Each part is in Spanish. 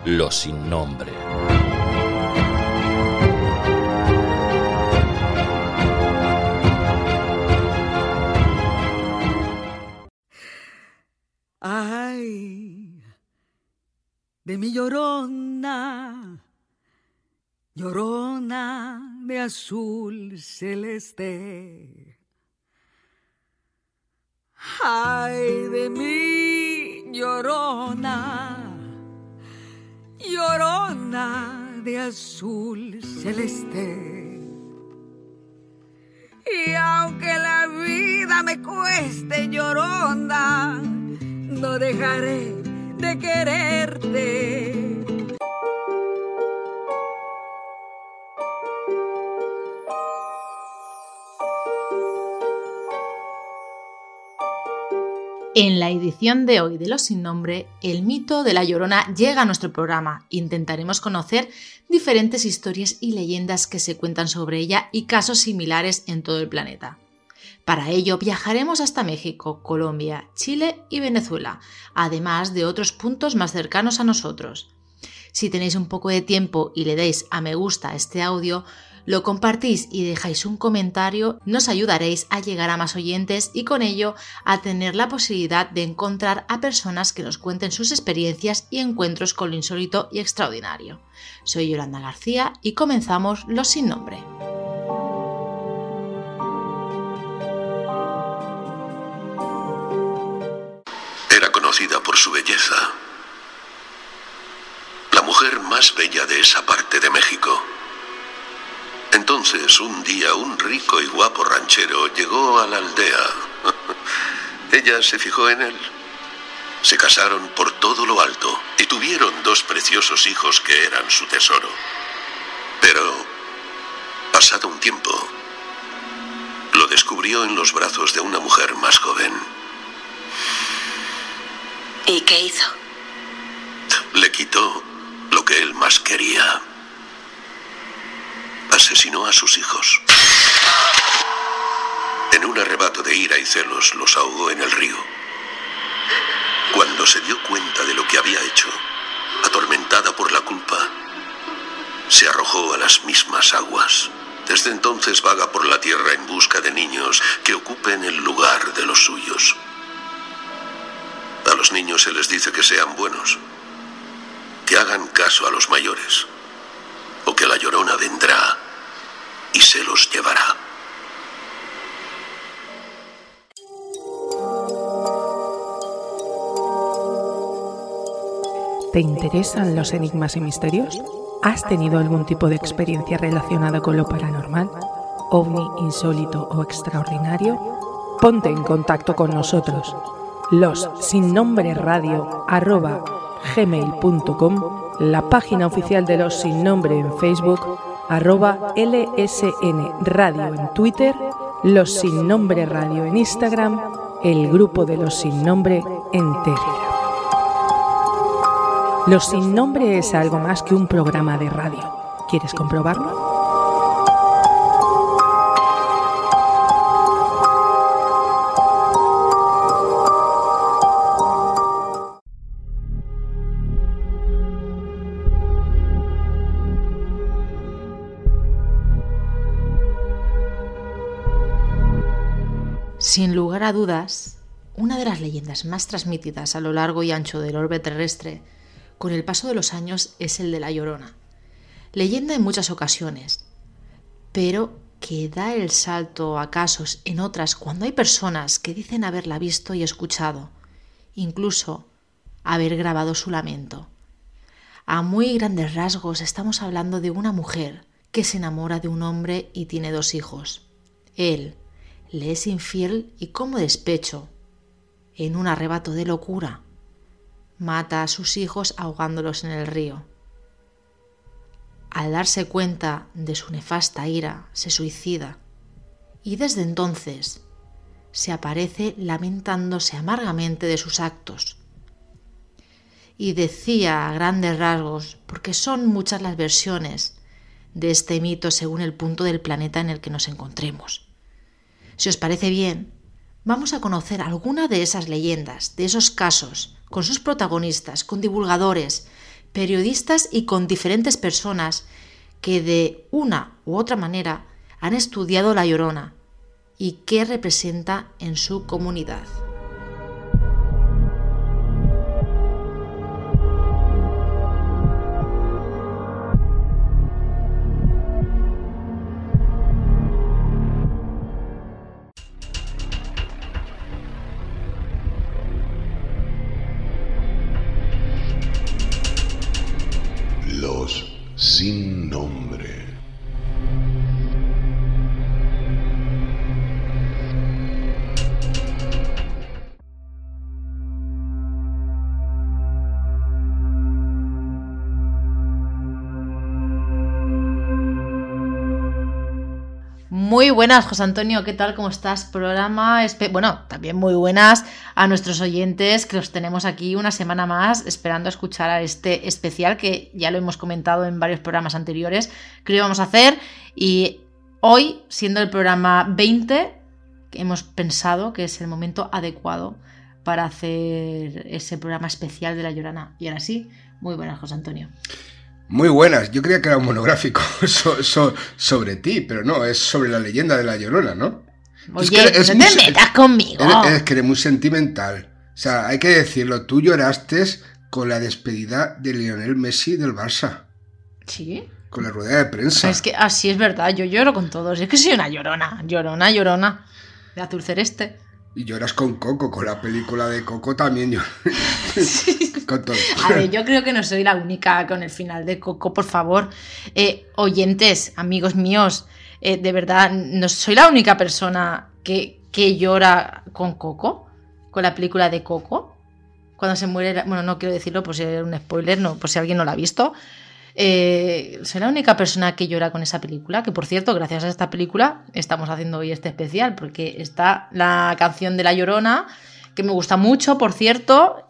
Los sin nombre. Ay, de mi llorona, llorona de azul celeste. Ay, de mi llorona, llorona de azul celeste. Y aunque la vida me cueste, llorona, no dejaré de quererte. En la edición de hoy de Los Sin Nombre, el mito de la Llorona llega a nuestro programa. Intentaremos conocer diferentes historias y leyendas que se cuentan sobre ella y casos similares en todo el planeta. Para ello viajaremos hasta México, Colombia, Chile y Venezuela, además de otros puntos más cercanos a nosotros. Si tenéis un poco de tiempo y le dais a me gusta a este audio, lo compartís y dejáis un comentario, nos ayudaréis a llegar a más oyentes y con ello a tener la posibilidad de encontrar a personas que nos cuenten sus experiencias y encuentros con lo insólito y extraordinario. Soy Yolanda García y comenzamos Los Sin Nombre. Era conocida por su belleza. La mujer más bella de esa parte de México. Entonces, un día, un rico y guapo ranchero llegó a la aldea. Ella se fijó en él. Se casaron por todo lo alto y tuvieron 2 preciosos hijos que eran su tesoro. Pero, pasado un tiempo, lo descubrió en los brazos de una mujer más joven. ¿Y qué hizo? Le quitó lo que él más quería. Asesinó a sus hijos. En un arrebato de ira y celos los ahogó en el río. Cuando se dio cuenta de lo que había hecho, atormentada por la culpa, se arrojó a las mismas aguas. Desde entonces vaga por la tierra en busca de niños que ocupen el lugar de los suyos. A los niños se les dice que sean buenos, que hagan caso a los mayores, o que la Llorona vendrá y se los llevará. ¿Te interesan los enigmas y misterios? ¿Has tenido algún tipo de experiencia relacionada con lo paranormal, ovni, insólito o extraordinario? Ponte en contacto con nosotros. lossinnombreradio@gmail.com, la página oficial de Los Sin Nombre en Facebook, @LSN Radio en Twitter, Los Sin Nombre Radio en Instagram, el grupo de Los Sin Nombre en Telegram. Los Sin Nombre es algo más que un programa de radio. ¿Quieres comprobarlo? Sin lugar a dudas, una de las leyendas más transmitidas a lo largo y ancho del orbe terrestre con el paso de los años es el de la Llorona. Leyenda en muchas ocasiones, pero que da el salto a casos en otras cuando hay personas que dicen haberla visto y escuchado, incluso haber grabado su lamento. A muy grandes rasgos estamos hablando de una mujer que se enamora de un hombre y tiene 2 hijos. Él le es infiel y como despecho, en un arrebato de locura, mata a sus hijos ahogándolos en el río. Al darse cuenta de su nefasta ira, se suicida y desde entonces se aparece lamentándose amargamente de sus actos. Y decía a grandes rasgos, porque son muchas las versiones de este mito según el punto del planeta en el que nos encontremos. Si os parece bien, vamos a conocer alguna de esas leyendas, de esos casos, con sus protagonistas, con divulgadores periodistas y con diferentes personas que de una u otra manera han estudiado La Llorona y qué representa en su comunidad. Los sin nombre. Muy buenas, José Antonio, ¿qué tal? ¿Cómo estás? Programa, bueno, también muy buenas a nuestros oyentes, que los tenemos aquí una semana más esperando a escuchar a este especial que ya lo hemos comentado en varios programas anteriores que lo íbamos a hacer, y hoy, siendo el programa 20, hemos pensado que es el momento adecuado para hacer ese programa especial de La Llorona. Y ahora sí, muy buenas, José Antonio. Muy buenas, yo creía que era un monográfico sobre ti, pero no, es sobre la leyenda de La Llorona, ¿no? Oye, no te metas conmigo. Es que eres muy sentimental. O sea, hay que decirlo, tú lloraste con la despedida de Lionel Messi del Barça. ¿Sí? Con la rueda de prensa. Es que así es verdad, yo lloro con todos. Es que soy una llorona, de azul celeste. Y lloras con Coco, con la película de Coco también yo. Sí. Con todo. A ver, yo creo que no soy la única con el final de Coco, por favor. Oyentes, amigos míos, de verdad, no soy la única persona que llora con Coco, con la película de Coco. Cuando se muere, bueno, no quiero decirlo por si es un spoiler, no, por si alguien no la ha visto. Soy la única persona que llora con esa película, que por cierto, gracias a esta película estamos haciendo hoy este especial, porque está la canción de La Llorona, que me gusta mucho, por cierto,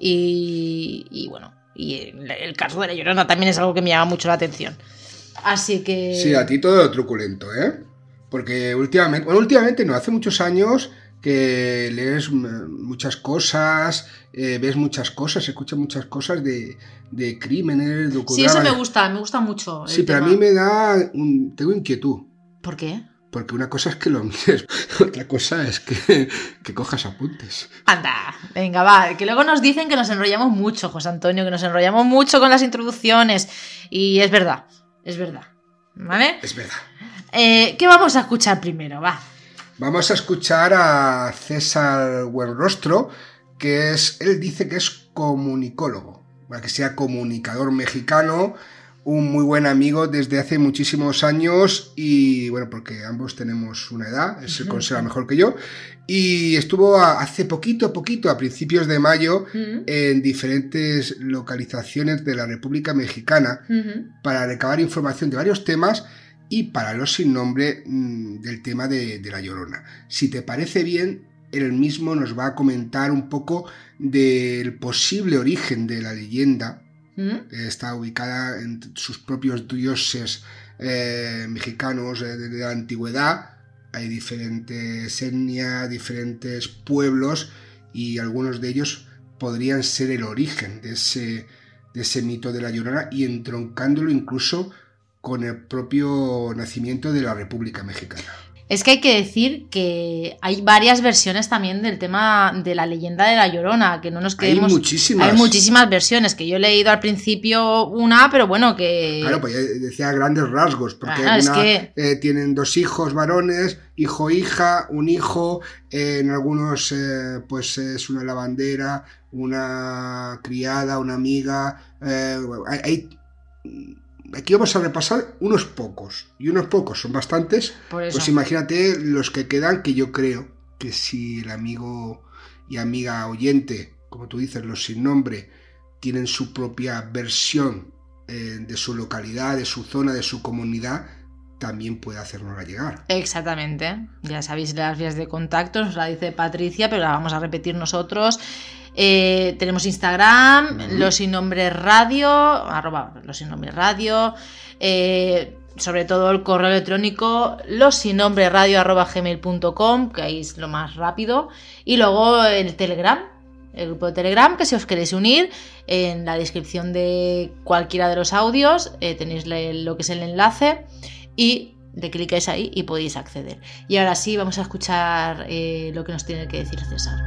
y bueno, y el caso de La Llorona también es algo que me llama mucho la atención. Así que... Sí, a ti todo truculento, ¿eh? Porque últimamente no, hace muchos años que lees muchas cosas, ves muchas cosas, escuchas muchas cosas de crímenes, de Sí, eso me gusta mucho. Sí, pero a mí me da... tengo inquietud. ¿Por qué? Porque una cosa es que lo mires, otra cosa es que cojas apuntes. Anda, venga, va, que luego nos dicen que nos enrollamos mucho, José Antonio, que nos enrollamos mucho con las introducciones, y es verdad, ¿vale? Es verdad. ¿Qué vamos a escuchar primero? Va. Vamos a escuchar a César Buenrostro, él dice que es comunicólogo, para que sea comunicador mexicano, un muy buen amigo desde hace muchísimos años, y bueno, porque ambos tenemos una edad, él se considera mejor que yo, y estuvo hace poquito, a principios de mayo, en diferentes localizaciones de la República Mexicana, para recabar información de varios temas, y para los sin nombre del tema de La Llorona. Si te parece bien, él mismo nos va a comentar un poco del posible origen de la leyenda. Está ubicada en sus propios dioses mexicanos de la antigüedad. Hay diferentes etnias, diferentes pueblos, y algunos de ellos podrían ser el origen de ese mito de La Llorona, y entroncándolo incluso con el propio nacimiento de la República Mexicana. Es que hay que decir que hay varias versiones también del tema de la leyenda de La Llorona, que no nos quedemos... Hay muchísimas versiones, que yo he leído al principio una, pero bueno, que... Claro, pues decía grandes rasgos, porque tienen 2 hijos varones, hijo-hija, un hijo, en algunos pues es una lavandera, una criada, una amiga, Aquí vamos a repasar unos pocos, y unos pocos son bastantes. Pues imagínate los que quedan, que yo creo que si el amigo y amiga oyente, como tú dices, los sin nombre, tienen su propia versión de su localidad, de su zona, de su comunidad, también puede hacérnosla llegar. Exactamente, ya sabéis las vías de contacto, nos la dice Patricia, pero la vamos a repetir nosotros. Tenemos Instagram, Los Sin Nombre Radio, @ Los Sin Nombre Radio, sobre todo el correo electrónico lossinnombreradio@gmail.com, que ahí es lo más rápido, y luego el Telegram, el grupo de Telegram, que si os queréis unir, en la descripción de cualquiera de los audios tenéis lo que es el enlace y le clicáis ahí y podéis acceder. Y ahora sí, vamos a escuchar lo que nos tiene que decir César.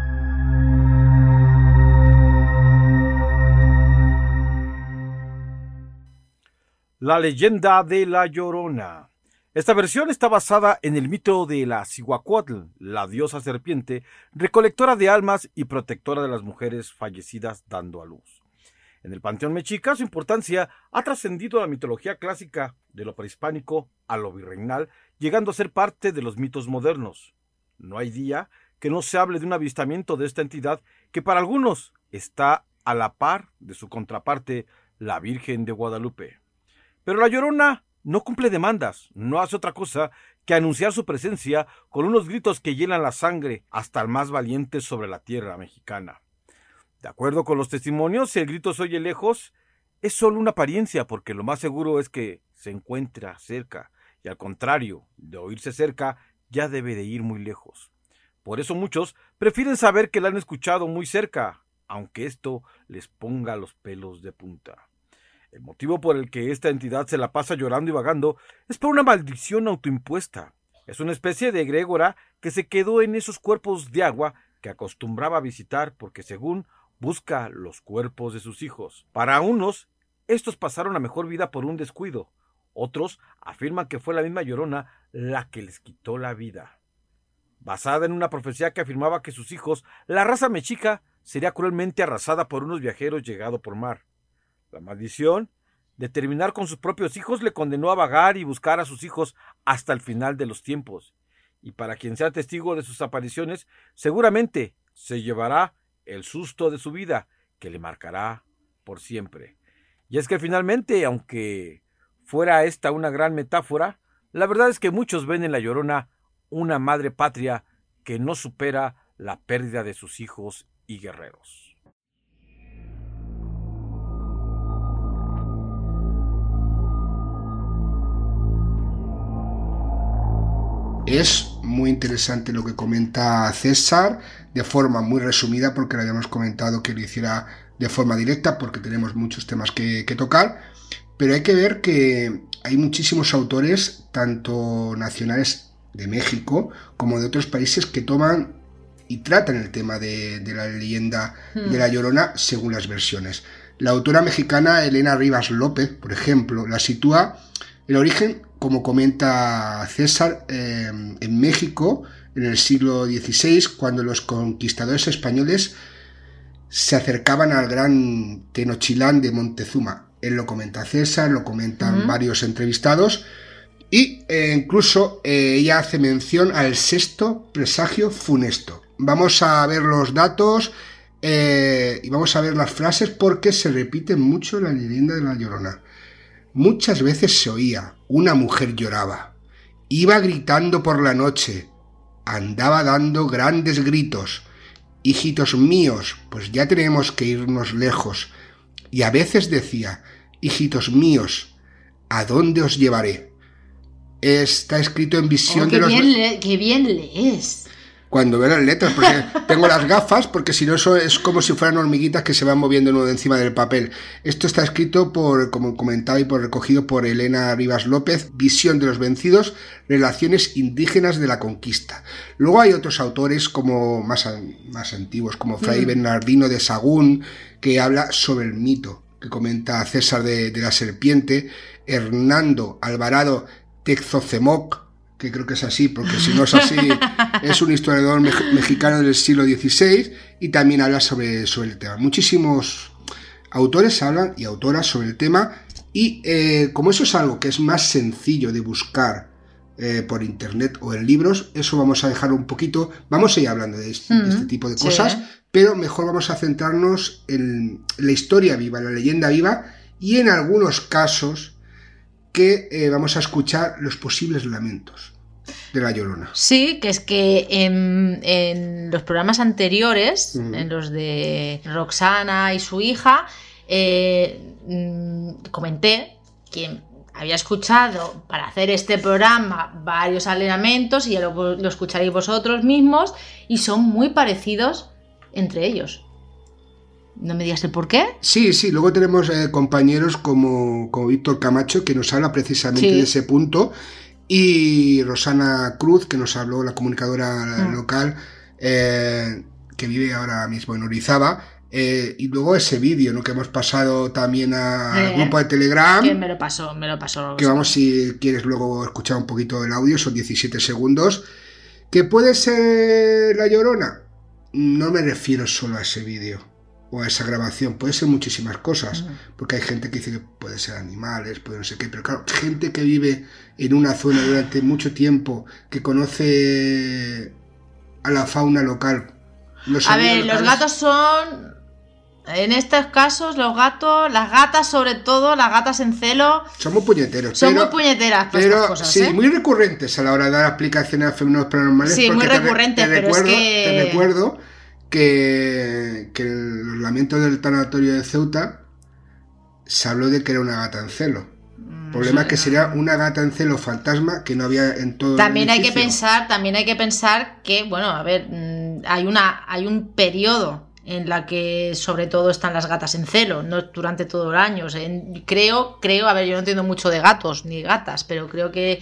La leyenda de La Llorona. Esta versión está basada en el mito de la Cihuacuatl, la diosa serpiente, recolectora de almas y protectora de las mujeres fallecidas dando a luz. En el panteón mexica, su importancia ha trascendido la mitología clásica, de lo prehispánico a lo virreinal, llegando a ser parte de los mitos modernos. No hay día que no se hable de un avistamiento de esta entidad que para algunos está a la par de su contraparte, la Virgen de Guadalupe. Pero la Llorona no cumple demandas, no hace otra cosa que anunciar su presencia con unos gritos que hielan la sangre hasta el más valiente sobre la tierra mexicana. De acuerdo con los testimonios, si el grito se oye lejos, es solo una apariencia, porque lo más seguro es que se encuentra cerca, y al contrario de oírse cerca, ya debe de ir muy lejos. Por eso muchos prefieren saber que la han escuchado muy cerca, aunque esto les ponga los pelos de punta. El motivo por el que esta entidad se la pasa llorando y vagando es por una maldición autoimpuesta. Es una especie de egrégora que se quedó en esos cuerpos de agua que acostumbraba a visitar porque, según, busca los cuerpos de sus hijos. Para unos, estos pasaron a mejor vida por un descuido. Otros afirman que fue la misma Llorona la que les quitó la vida. Basada en una profecía que afirmaba que sus hijos, la raza mexica, sería cruelmente arrasada por unos viajeros llegados por mar. La maldición de terminar con sus propios hijos le condenó a vagar y buscar a sus hijos hasta el final de los tiempos. Y para quien sea testigo de sus apariciones, seguramente se llevará el susto de su vida, que le marcará por siempre. Y es que finalmente, aunque fuera esta una gran metáfora, la verdad es que muchos ven en la Llorona una madre patria que no supera la pérdida de sus hijos y guerreros. Es muy interesante lo que comenta César, de forma muy resumida, porque le habíamos comentado que lo hiciera de forma directa, porque tenemos muchos temas que tocar, pero hay que ver que hay muchísimos autores, tanto nacionales de México como de otros países, que toman y tratan el tema de la leyenda de La Llorona según las versiones. La autora mexicana Elena Rivas López, por ejemplo, la sitúa el origen, como comenta César, en México, en el siglo XVI, cuando los conquistadores españoles se acercaban al gran Tenochtitlán de Montezuma. Él lo comenta César, lo comentan varios entrevistados, y incluso ella hace mención al sexto presagio funesto. Vamos a ver los datos y vamos a ver las frases, porque se repite mucho la leyenda de La Llorona. Muchas veces se oía, una mujer lloraba, iba gritando por la noche, andaba dando grandes gritos, hijitos míos, pues ya tenemos que irnos lejos, y a veces decía, hijitos míos, ¿a dónde os llevaré? Está escrito en visión de los... ¡Qué bien lees! Cuando veo las letras, porque tengo las gafas, porque si no eso es como si fueran hormiguitas que se van moviendo uno de encima del papel. Esto está escrito como comentaba y recogido por Elena Rivas López, Visión de los vencidos, relaciones indígenas de la conquista. Luego hay otros autores como más antiguos, como Fray Bernardino de Sahagún, que habla sobre el mito, que comenta César de la serpiente, Hernando Alvarado Texocemoc, que creo que es así, porque si no es así, es un historiador mexicano del siglo XVI, y también habla sobre el tema. Muchísimos autores hablan y autoras sobre el tema, y como eso es algo que es más sencillo de buscar por internet o en libros, eso vamos a dejarlo un poquito, vamos a ir hablando de este tipo de cosas, pero mejor vamos a centrarnos en la historia viva, en la leyenda viva, y en algunos casos que vamos a escuchar los posibles lamentos de La Llorona. Sí, que es que en los programas anteriores, en los de Roxana y su hija, comenté que había escuchado para hacer este programa varios lamentos, y ya lo escucharéis vosotros mismos, y son muy parecidos entre ellos. No me digas el por qué. Sí, luego tenemos compañeros como Víctor Camacho, que nos habla precisamente de ese punto, y Rosana Cruz, que nos habló, la comunicadora local, que vive ahora mismo en Orizaba, y luego ese vídeo, ¿no?, que hemos pasado también al grupo de Telegram. Que me lo pasó. Que vamos, si quieres luego escuchar un poquito el audio, son 17 segundos. ¿Que puede ser La Llorona? No me refiero solo a ese vídeo o a esa grabación, puede ser muchísimas cosas, porque hay gente que dice que puede ser animales, puede no sé qué, pero claro, gente que vive en una zona durante mucho tiempo, que conoce a la fauna local. Los gatos son, en estos casos, los gatos, las gatas sobre todo, las gatas en celo, son muy puñeteros. Muy puñeteras para estas cosas, sí, muy recurrentes a la hora de dar explicaciones a fenómenos paranormales. Sí, muy recurrentes, Te recuerdo que en los lamentos del tanatorio de Ceuta se habló de que era una gata en celo. El problema es que sería una gata en celo fantasma que no había en todo también el edificio. También hay que pensar que, bueno, a ver, hay un periodo en la que sobre todo están las gatas en celo, no durante todo el año. O sea, creo, a ver, yo no entiendo mucho de gatos ni gatas, pero creo que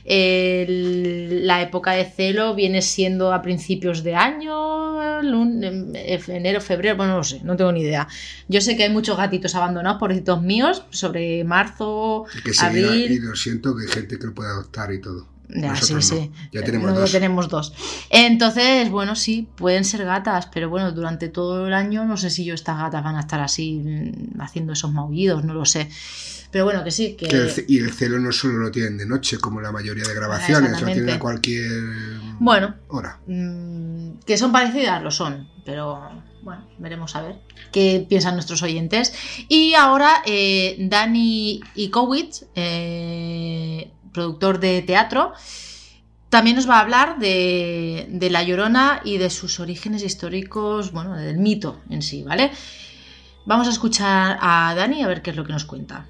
la época de celo viene siendo a principios de año, enero, febrero, bueno, no sé, no tengo ni idea. Yo sé que hay muchos gatitos abandonados, pobrecitos míos, sobre marzo, abril. Y lo siento, que hay gente que lo puede adoptar y todo. Ya, nosotros sí. Ya tenemos dos. Entonces, bueno, sí, pueden ser gatas, pero bueno, durante todo el año no sé si estas gatas van a estar así haciendo esos maullidos, no lo sé. Pero bueno, que sí. Y el celo no solo lo tienen de noche, como la mayoría de grabaciones, lo tienen a cualquier hora. Que son parecidas, lo son, pero bueno, veremos a ver qué piensan nuestros oyentes. Y ahora Dani Ikowicz, productor de teatro, también nos va a hablar de La Llorona y de sus orígenes históricos, bueno, del mito en sí, ¿vale? Vamos a escuchar a Dani a ver qué es lo que nos cuenta.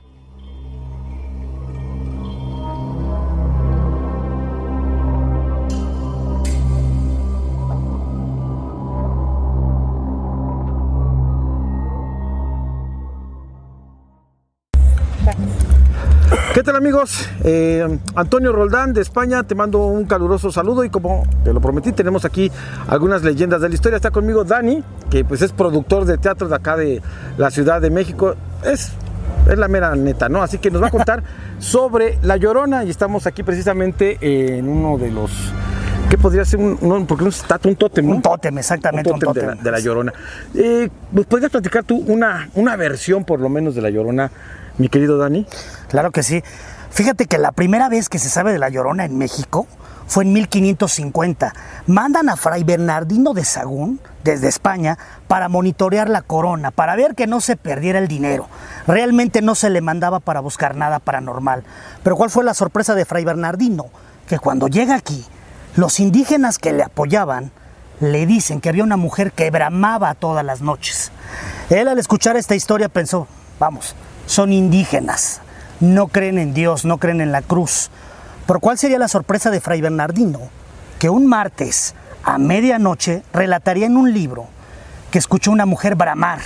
¿Qué tal, amigos? Antonio Roldán de España, te mando un caluroso saludo y como te lo prometí, tenemos aquí algunas leyendas de la historia. Está conmigo Dani, que pues es productor de teatro de acá de la Ciudad de México. Es la mera neta, ¿no? Así que nos va a contar sobre La Llorona y estamos aquí precisamente en uno de los... ¿Qué podría ser porque un tótem, ¿no? Un tótem, exactamente, un tótem. De la Llorona. ¿Nos podrías platicar tú una versión por lo menos de La Llorona, mi querido Dani? Claro que sí. Fíjate que la primera vez que se sabe de La Llorona en México fue en 1550. Mandan a Fray Bernardino de Sahagún, desde España, para monitorear la corona, para ver que no se perdiera el dinero. Realmente no se le mandaba para buscar nada paranormal. Pero ¿cuál fue la sorpresa de Fray Bernardino? Que cuando llega aquí, los indígenas que le apoyaban le dicen que había una mujer que bramaba todas las noches. Él, al escuchar esta historia, pensó, vamos, son indígenas, no creen en Dios, no creen en la cruz. ¿Por cuál sería la sorpresa de Fray Bernardino? Que un martes a medianoche relataría en un libro que escuchó una mujer bramar.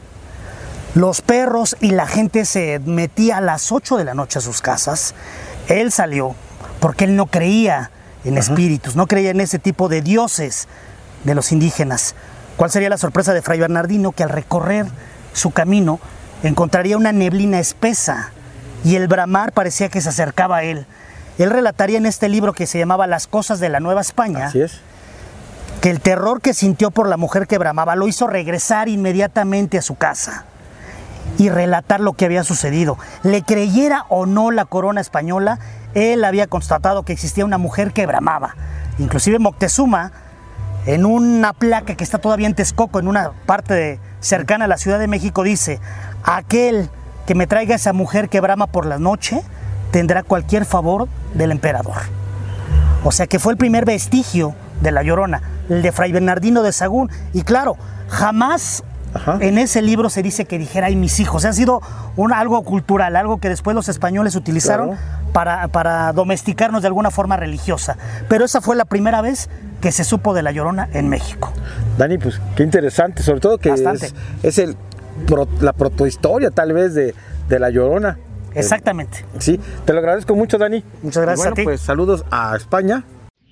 Los perros y la gente se metía a las 8 de la noche a sus casas. Él salió porque él no creía en espíritus, no creía en ese tipo de dioses de los indígenas. ¿Cuál sería la sorpresa de Fray Bernardino? Que al recorrer su camino encontraría una neblina espesa y el bramar parecía que se acercaba a él. Él relataría en este libro que se llamaba Las cosas de la Nueva España, así es, que el terror que sintió por la mujer que bramaba lo hizo regresar inmediatamente a su casa y relatar lo que había sucedido. Le creyera o no la corona española, él había constatado que existía una mujer que bramaba. Inclusive Moctezuma, en una placa que está todavía en Texcoco, en una parte cercana a la Ciudad de México, dice: aquel que me traiga esa mujer que brama por la noche tendrá cualquier favor del emperador. O sea que fue el primer vestigio de La Llorona, el de Fray Bernardino de Sahagún. Y claro, jamás en ese libro se dice que dijera, ay, mis hijos. Ha sido algo cultural, algo que después los españoles utilizaron para domesticarnos de alguna forma religiosa. Pero esa fue la primera vez que se supo de La Llorona en México. Dani, pues qué interesante, sobre todo que es la protohistoria tal vez de La Llorona. Exactamente. Sí, te lo agradezco mucho, Dani. Muchas gracias a ti. Pues saludos a España.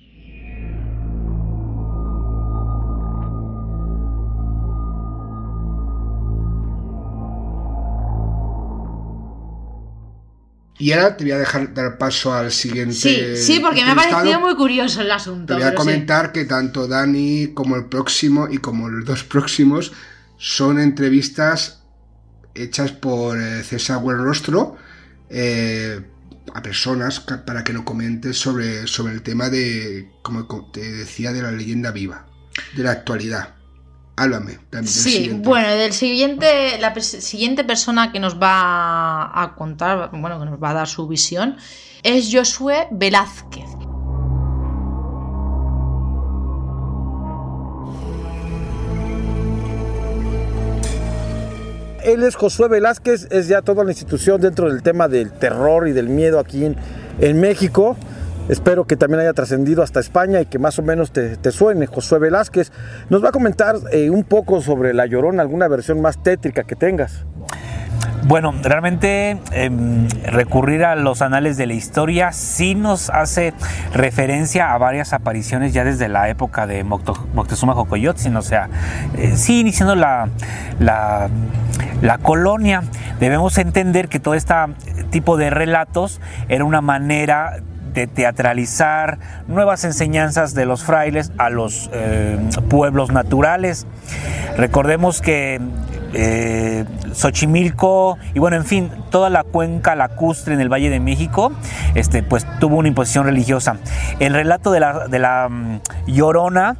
Y ahora te voy a dejar dar paso al siguiente. Sí, porque me ha parecido muy curioso el asunto. Te voy a comentar que tanto Dani como el próximo y como los dos próximos son entrevistas hechas por César Buenrostro a personas para que nos comentes sobre el tema de, como te decía, de la leyenda viva, de la actualidad. Háblame del siguiente. Bueno, la siguiente persona que nos va a contar, que nos va a dar su visión, es Josué Velázquez. Él es Josué Velázquez, es ya toda la institución dentro del tema del terror y del miedo aquí en México. Espero que también haya trascendido hasta España y que más o menos te suene. Josué Velázquez nos va a comentar un poco sobre La Llorona, alguna versión más tétrica que tengas. Bueno, realmente recurrir a los anales de la historia sí nos hace referencia a varias apariciones ya desde la época de Moctezuma Xocoyotzin, o sea, sí iniciando la colonia. Debemos entender que todo este tipo de relatos era una manera de teatralizar nuevas enseñanzas de los frailes a los pueblos naturales. Recordemos que Xochimilco y en fin, toda la cuenca lacustre en el Valle de México, pues tuvo una imposición religiosa. El relato de la Llorona,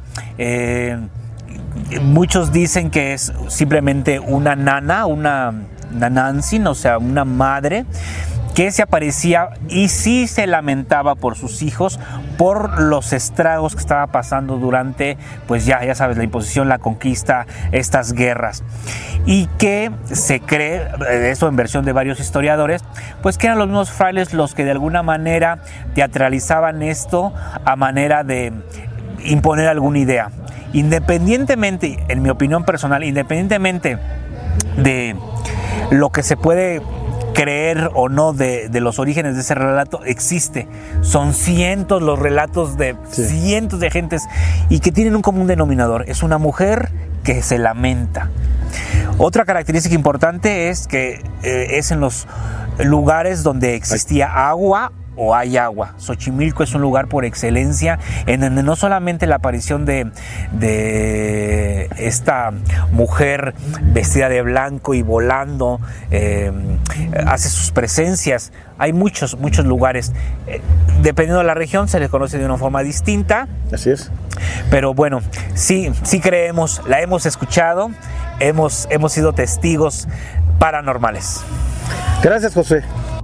muchos dicen que es simplemente una nana, una nanantzin, o sea, una madre que se aparecía y sí se lamentaba por sus hijos, por los estragos que estaba pasando durante, pues ya sabes, la imposición, la conquista, estas guerras. Y que se cree, eso en versión de varios historiadores, pues que eran los mismos frailes los que de alguna manera teatralizaban esto a manera de imponer alguna idea. Independientemente, en mi opinión personal, independientemente de lo que se puede creer o no de los orígenes de ese relato, existe. Son cientos los relatos de cientos de gentes y que tienen un común denominador. Es una mujer que se lamenta. Otra característica importante es que es en los lugares donde existía agua o hay agua. Xochimilco es un lugar por excelencia en donde no solamente la aparición de esta mujer vestida de blanco y volando hace sus presencias. Hay muchos lugares. Dependiendo de la región se les conoce de una forma distinta. Así es. Pero bueno, sí creemos, la hemos escuchado, hemos sido testigos paranormales. Gracias, José.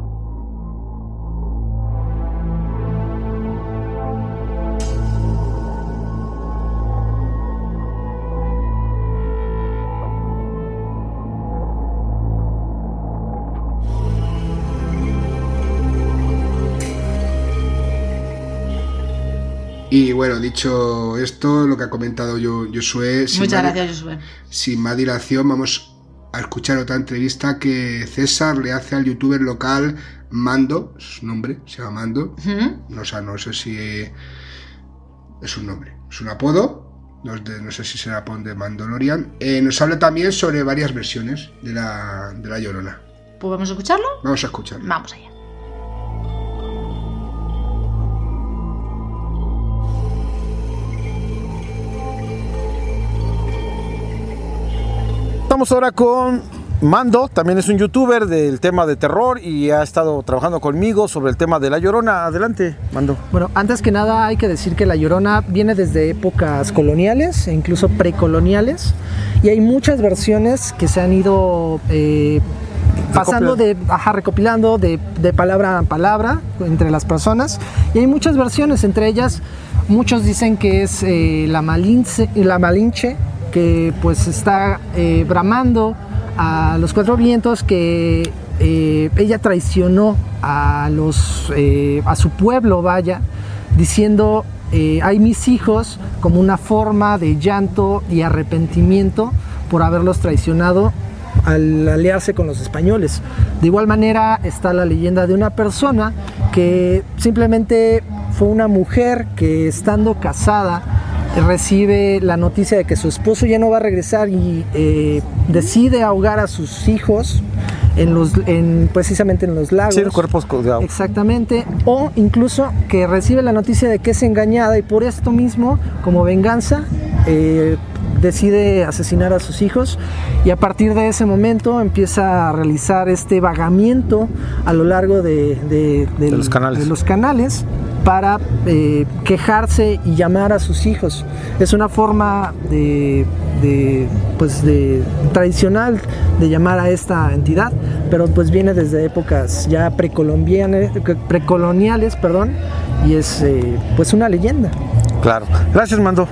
Y bueno, dicho esto, lo que ha comentado Josué... Muchas gracias, Josué. Sin más dilación, vamos a escuchar otra entrevista que César le hace al youtuber local Mando, es su nombre, se llama Mando. No sé si es un nombre, es un apodo, no sé si será de Mandalorian. Nos habla también sobre varias versiones de la Llorona. ¿Pues vamos a escucharlo? Vamos a escucharlo. Vamos allá. Estamos ahora con Mando, también es un youtuber del tema de terror y ha estado trabajando conmigo sobre el tema de La Llorona. Adelante, Mando. Bueno, antes que nada hay que decir que La Llorona viene desde épocas coloniales e incluso precoloniales y hay muchas versiones que se han ido pasando recopilando de palabra a palabra entre las personas y hay muchas versiones, entre ellas muchos dicen que es la Malinche, que pues está bramando a los cuatro vientos que ella traicionó a su pueblo, diciendo hay mis hijos, como una forma de llanto y arrepentimiento por haberlos traicionado al aliarse con los españoles. De igual manera está la leyenda de una persona que simplemente fue una mujer que, estando casada, recibe la noticia de que su esposo ya no va a regresar y decide ahogar a sus hijos precisamente en los lagos. Sí, cuerpos de agua. Exactamente. O incluso que recibe la noticia de que es engañada y por esto mismo, como venganza, decide asesinar a sus hijos, y a partir de ese momento empieza a realizar este vagamiento a lo largo de los canales para quejarse y llamar a sus hijos. Es una forma tradicional de llamar a esta entidad, pero pues viene desde épocas ya precoloniales, y es pues una leyenda. Claro. Gracias, Mando.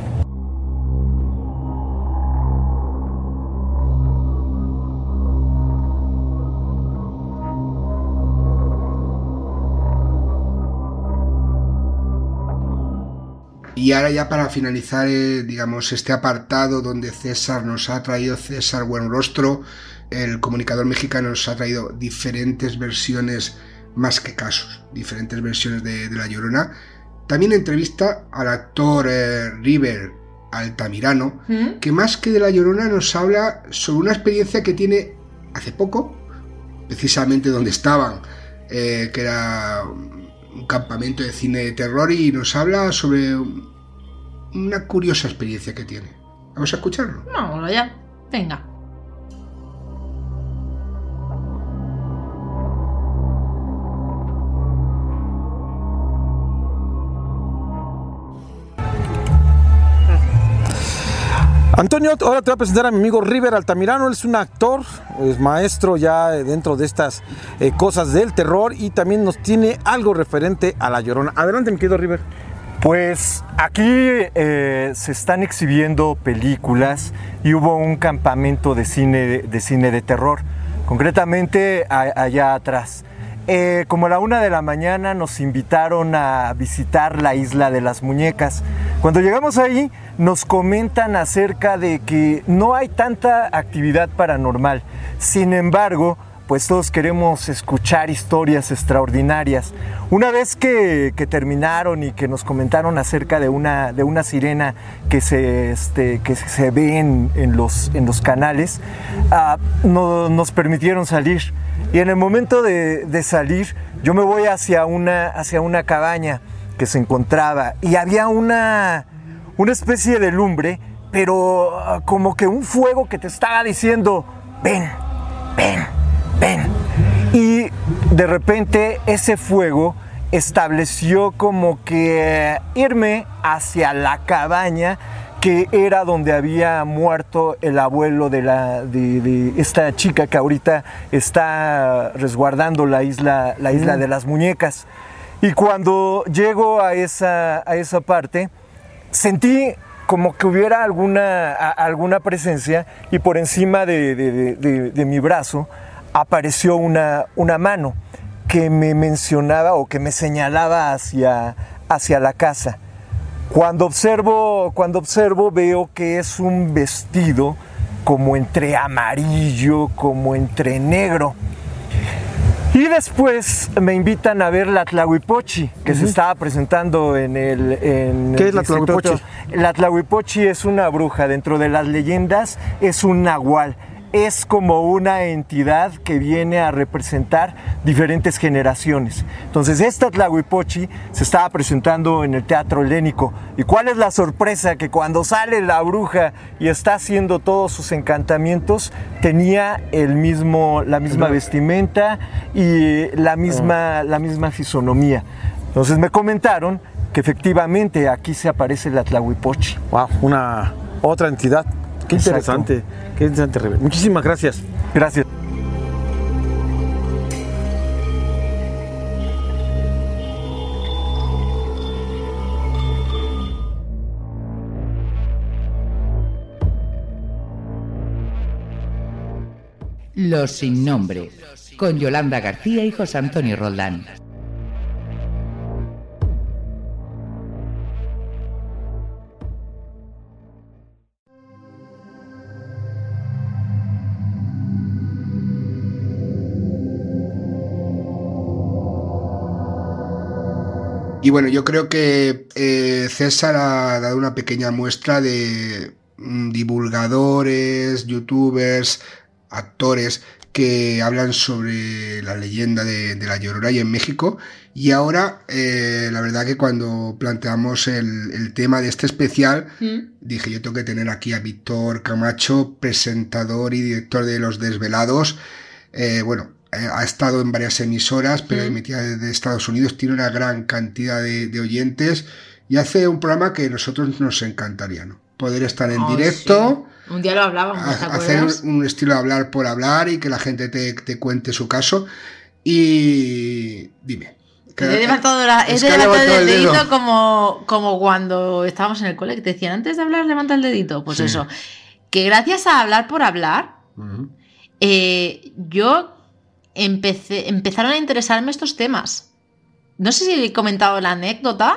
Y ahora ya para finalizar, digamos, este apartado donde César Buenrostro, el comunicador mexicano, nos ha traído diferentes versiones, más que casos, diferentes versiones de La Llorona. También entrevista al actor River Altamirano, que más que de La Llorona nos habla sobre una experiencia que tiene hace poco, precisamente donde estaban, que era un campamento de cine de terror, y nos habla sobre una curiosa experiencia que tiene. Vamos a escucharlo. Vámonos ya. Venga. Antonio, ahora te voy a presentar a mi amigo River Altamirano. Él es un actor, es maestro ya dentro de estas cosas del terror, y también nos tiene algo referente a La Llorona. Adelante, mi querido River. Pues aquí se están exhibiendo películas y hubo un campamento de cine de terror, concretamente allá atrás. Como a la 1 de la mañana nos invitaron a visitar la Isla de las Muñecas. Cuando llegamos ahí nos comentan acerca de que no hay tanta actividad paranormal. Sin embargo, pues todos queremos escuchar historias extraordinarias. Una vez que terminaron y que nos comentaron acerca de una sirena que se ve en los canales, nos permitieron salir. Y en el momento de salir, yo me voy hacia una cabaña que se encontraba, y había una especie de lumbre, pero como que un fuego que te estaba diciendo, ven, ven, ven. Y de repente ese fuego estableció como que irme hacia la cabaña, que era donde había muerto el abuelo de esta chica que ahorita está resguardando la isla de las Muñecas. Y cuando llego a esa parte, sentí como que hubiera alguna presencia, y por encima de mi brazo apareció una mano que me mencionaba o que me señalaba hacia la casa. Cuando observo veo que es un vestido como entre amarillo, como entre negro. Y después me invitan a ver la Tlahuipochi, que se estaba presentando en el... ¿Qué es la Tlahuipochi? La Tlahuipochi es una bruja. Dentro de las leyendas es un nahual. Es como una entidad que viene a representar diferentes generaciones. Entonces esta Tlahuipochi se estaba presentando en el Teatro Helénico. ¿Y cuál es la sorpresa? Que cuando sale la bruja y está haciendo todos sus encantamientos, tenía la misma vestimenta y la misma fisonomía. Entonces me comentaron que efectivamente aquí se aparece la Tlahuipochi. Wow, una otra entidad. Qué interesante. Exacto. Qué interesante, River. Muchísimas gracias. Gracias. Los sin nombre, con Yolanda García y José Antonio Roldán. Y bueno, yo creo que César ha dado una pequeña muestra de divulgadores, youtubers, actores que hablan sobre la leyenda de La Llorona y en México. Y ahora, la verdad que cuando planteamos el tema de este especial, dije, yo tengo que tener aquí a Víctor Camacho, presentador y director de Los Desvelados. Ha estado en varias emisoras, pero emitida desde Estados Unidos, tiene una gran cantidad de oyentes y hace un programa que a nosotros nos encantaría, ¿no? Poder estar en directo. Sí. Un día lo hablábamos, ¿te acuerdas? Hacer un estilo de hablar por hablar y que la gente te cuente su caso. Y dime. He levantado el dedito como cuando estábamos en el cole, que te decían, antes de hablar, levanta el dedito. Pues eso, que gracias a hablar por hablar, yo empezaron a interesarme estos temas. No sé si he comentado la anécdota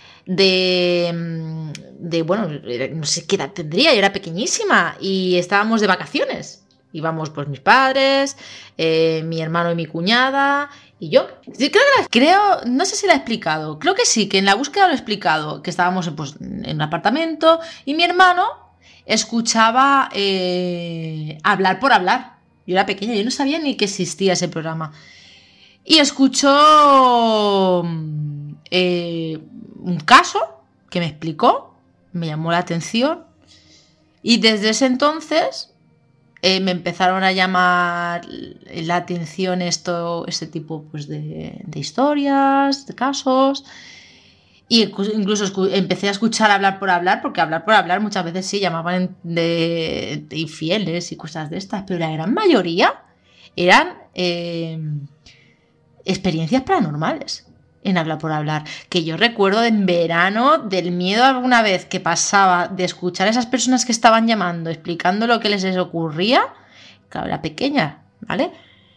de bueno, no sé qué edad tendría, yo era pequeñísima y estábamos de vacaciones. Íbamos pues mis padres, mi hermano y mi cuñada y yo. Creo, no sé si lo he explicado, creo que sí, que en la búsqueda lo he explicado, que estábamos pues, en un apartamento y mi hermano escuchaba hablar por hablar. Yo era pequeña, yo no sabía ni que existía ese programa. Y escuchó un caso que me explicó, me llamó la atención y desde ese entonces me empezaron a llamar la atención este tipo pues, de historias, de casos, y incluso empecé a escuchar hablar por hablar, porque hablar por hablar muchas veces sí llamaban de infieles y cosas de estas, pero la gran mayoría eran experiencias paranormales en hablar por hablar, que yo recuerdo en verano del miedo alguna vez que pasaba de escuchar a esas personas que estaban llamando, explicando lo que les ocurría, claro, era pequeña, ¿vale?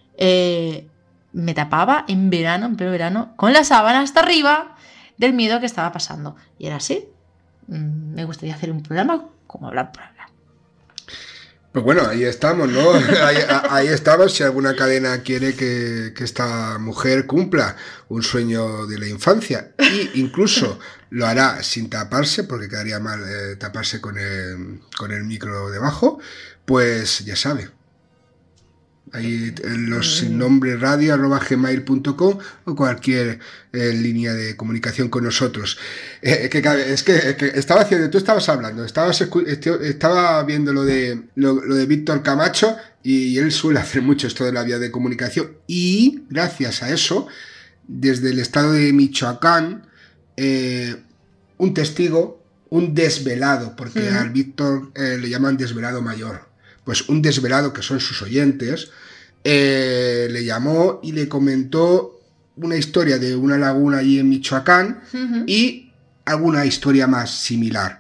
Me tapaba en pleno verano, con la sábana hasta arriba del miedo que estaba pasando. Y era así. Me gustaría hacer un programa como hablar por hablar. Pues bueno, ahí estamos, ¿no? Ahí estamos. Si alguna cadena quiere que esta mujer cumpla un sueño de la infancia, y incluso lo hará sin taparse, porque quedaría mal taparse con el micro debajo, pues ya sabe. Ahí en los sin nombre radio@gmail.com o cualquier línea de comunicación con nosotros. Es que estaba haciendo, tú estabas hablando, estaba viendo lo de Víctor Camacho, y él suele hacer mucho esto de la vía de comunicación, y gracias a eso, desde el estado de Michoacán, un testigo, un desvelado, porque al Víctor le llaman desvelado mayor, pues un desvelado que son sus oyentes, le llamó y le comentó una historia de una laguna allí en Michoacán y alguna historia más similar.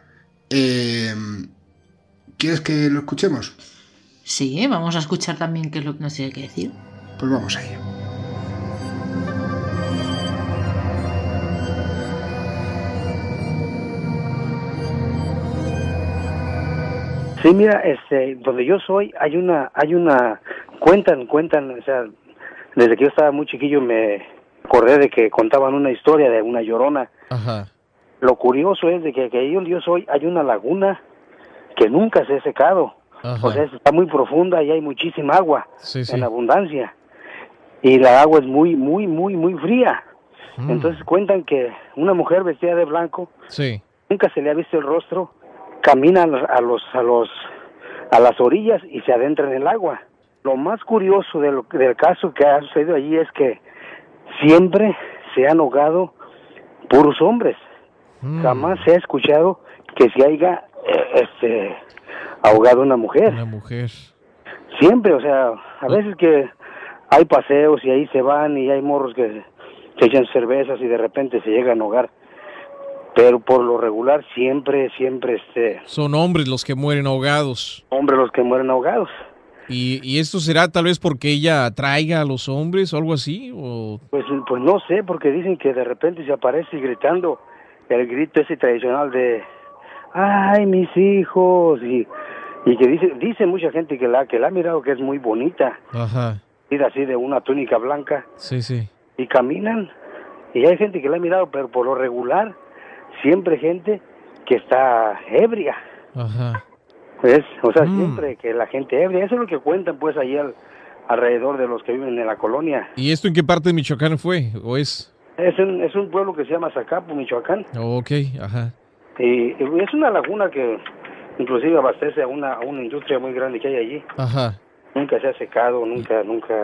¿Quieres que lo escuchemos? Sí, vamos a escuchar también qué es lo que nos tiene que decir. Pues vamos a ello. Sí, mira, donde yo soy hay una cuentan, o sea, desde que yo estaba muy chiquillo me acordé de que contaban una historia de una llorona. Ajá. Lo curioso es de que ahí donde yo soy hay una laguna que nunca se ha secado. Ajá. O sea, está muy profunda y hay muchísima agua Sí. en abundancia. Y la agua es muy, muy, muy, muy fría. Entonces cuentan que una mujer vestida de blanco, Sí. nunca se le ha visto el rostro, camina a las orillas y se adentra en el agua. Lo más curioso del caso que ha sucedido allí es que siempre se han ahogado puros hombres. Jamás se ha escuchado que se haya ahogado una mujer. Una mujer. Siempre, o sea, a veces que hay paseos y ahí se van y hay morros que se echan cervezas y de repente se llegan a ahogar. Pero por lo regular siempre Son hombres los que mueren ahogados. hombres los que mueren ahogados. ¿Y esto será tal vez porque ella atraiga a los hombres o algo así? ¿O? Pues no sé, porque dicen que de repente se aparece gritando el grito ese tradicional de ¡ay, mis hijos! Y que dice mucha gente que la ha mirado, que es muy bonita. Ajá. Así de una túnica blanca. Sí. Y caminan Y hay gente que la ha mirado, pero por lo regular, siempre gente que está ebria. Ajá. ¿Ves? O sea, siempre que la gente ebria, eso es lo que cuentan pues ahí alrededor de los que viven en la colonia. ¿Y esto en qué parte de Michoacán fue? ¿O es? Es un pueblo que se llama Zacapo, Michoacán. Ok, ajá. Y es una laguna que inclusive abastece a una industria muy grande que hay allí. Ajá. Nunca se ha secado, nunca.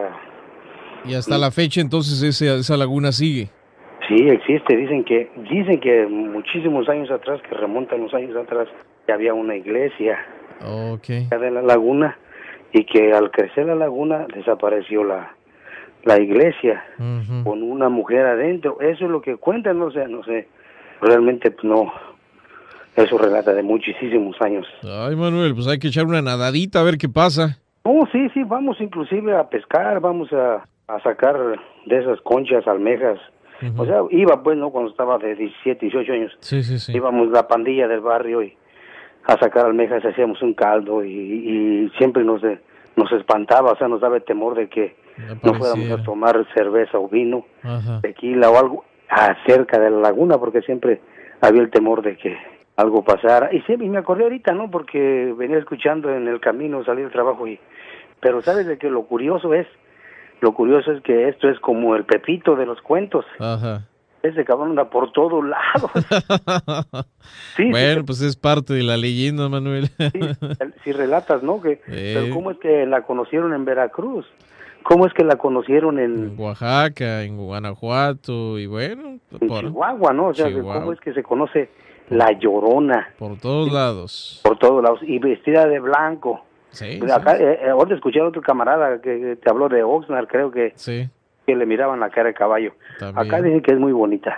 Y hasta la fecha entonces esa laguna sigue. Sí, existe. Dicen que muchísimos años atrás, que remontan los años atrás, que había una iglesia de la laguna y que al crecer la laguna desapareció la iglesia con una mujer adentro. Eso es lo que cuentan, no sé. Realmente no. Eso relata de muchísimos años. Ay, Manuel, pues hay que echar una nadadita a ver qué pasa. Oh, sí, vamos inclusive a pescar, vamos a sacar de esas conchas, almejas. O sea, iba pues, ¿no? Cuando estaba de 17, 18 años. Sí. Íbamos la pandilla del barrio y a sacar almejas, hacíamos un caldo y siempre nos espantaba, o sea, nos daba el temor de que no fuéramos a tomar cerveza o vino, tequila o algo cerca de la laguna, porque siempre había el temor de que algo pasara. Y me acordé ahorita, ¿no? Porque venía escuchando en el camino, salí del trabajo pero ¿sabes de qué? Lo curioso es que esto es como el Pepito de los cuentos. Ajá. Ese cabrón anda por todos lados. Bueno, pues es parte de la leyenda, Manuel. Si relatas, ¿no? Pero ¿cómo es que la conocieron en Veracruz? ¿Cómo es que la conocieron en Oaxaca, en Guanajuato y bueno, en Chihuahua, ¿no? O sea, ¿cómo es que se conoce la Llorona? Por todos lados. Por todos lados y vestida de blanco. Sí. Acá, ahora escuché a otro camarada que te habló de Oxnard, creo que le miraban la cara de caballo. También. Acá dicen que es muy bonita.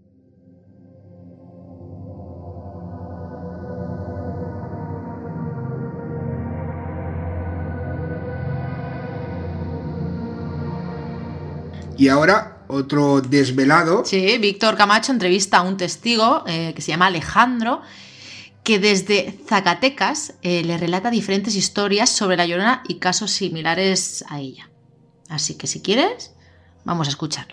Y ahora, otro desvelado. Sí, Víctor Camacho entrevista a un testigo que se llama Alejandro, que desde Zacatecas le relata diferentes historias sobre La Llorona y casos similares a ella. Así que si quieres, vamos a escucharlo.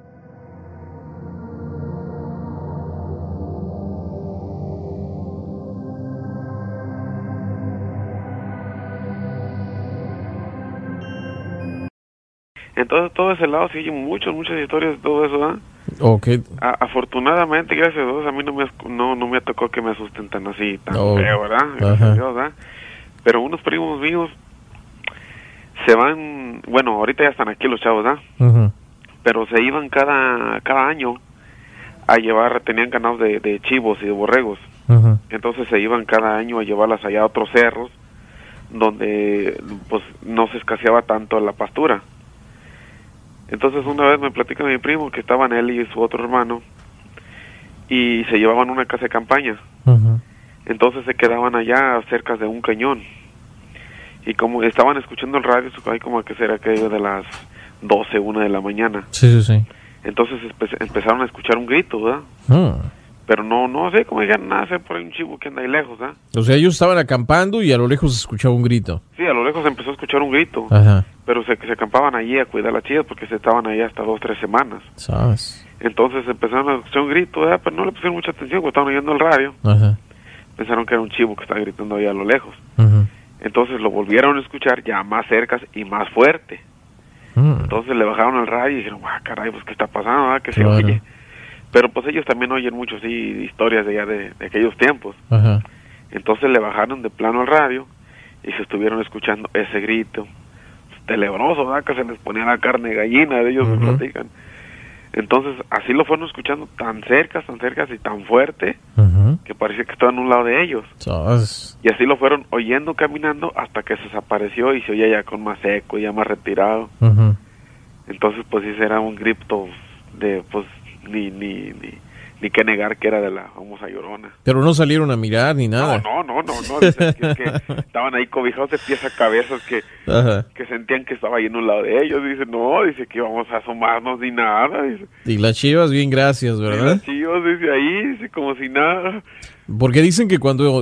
Entonces todo ese lado sigue muchas historias de todo eso, ¿eh? Okay. Afortunadamente, gracias a Dios, a mí no me tocó que me asusten tan así, tan feo, ¿verdad? Gracias a Dios, ¿verdad? Pero unos primos míos se van, bueno, ahorita ya están aquí los chavos, ¿verdad? Pero se iban cada año a llevar, tenían ganados de chivos y de borregos. Entonces se iban cada año a llevarlas allá a otros cerros donde pues no se escaseaba tanto la pastura. Entonces una vez me platica mi primo que estaban él y su otro hermano y se llevaban una casa de campaña. Entonces se quedaban allá cerca de un cañón y como estaban escuchando el radio, hay como que será aquello de las 12, 1 de la mañana. Sí. Entonces empezaron a escuchar un grito, ¿verdad? Pero no sé cómo digan, nada, sé por ahí un chivo que anda ahí lejos, ¿verdad? O sea, ellos estaban acampando y a lo lejos se escuchaba un grito. Sí, a lo lejos se empezó a escuchar un grito. Pero se acampaban allí a cuidar las chivas porque se estaban ahí hasta 2, 3 semanas. ¿Sabes? Entonces empezaron a escuchar un grito, ¿verdad? Pero no le pusieron mucha atención cuando estaban oyendo el radio. Pensaron que era un chivo que estaba gritando ahí a lo lejos. Entonces lo volvieron a escuchar ya más cerca y más fuerte. Entonces le bajaron el radio y dijeron, caray, pues ¿qué está pasando? ¿Verdad? Que se oye. Pero pues ellos también oyen mucho, historias de allá de aquellos tiempos. Entonces le bajaron de plano el radio y se estuvieron escuchando ese grito tenebroso, ¿verdad? Que se les ponía la carne de gallina, de ellos me platican. Entonces así lo fueron escuchando tan cerca y tan fuerte que parecía que estaban a un lado de ellos. Y así lo fueron oyendo caminando hasta que se desapareció y se oía ya con más eco, ya más retirado. Entonces pues ese era un grito de pues ni que negar que era de la famosa Llorona. Pero no salieron a mirar ni nada. No. Dicen que estaban ahí cobijados de pies a cabezas que sentían que estaba ahí en un lado de ellos. Dice que íbamos a asomarnos ni nada. Dice. Y las chivas bien gracias, ¿verdad? Y las chivas desde ahí, como si nada. Porque dicen que cuando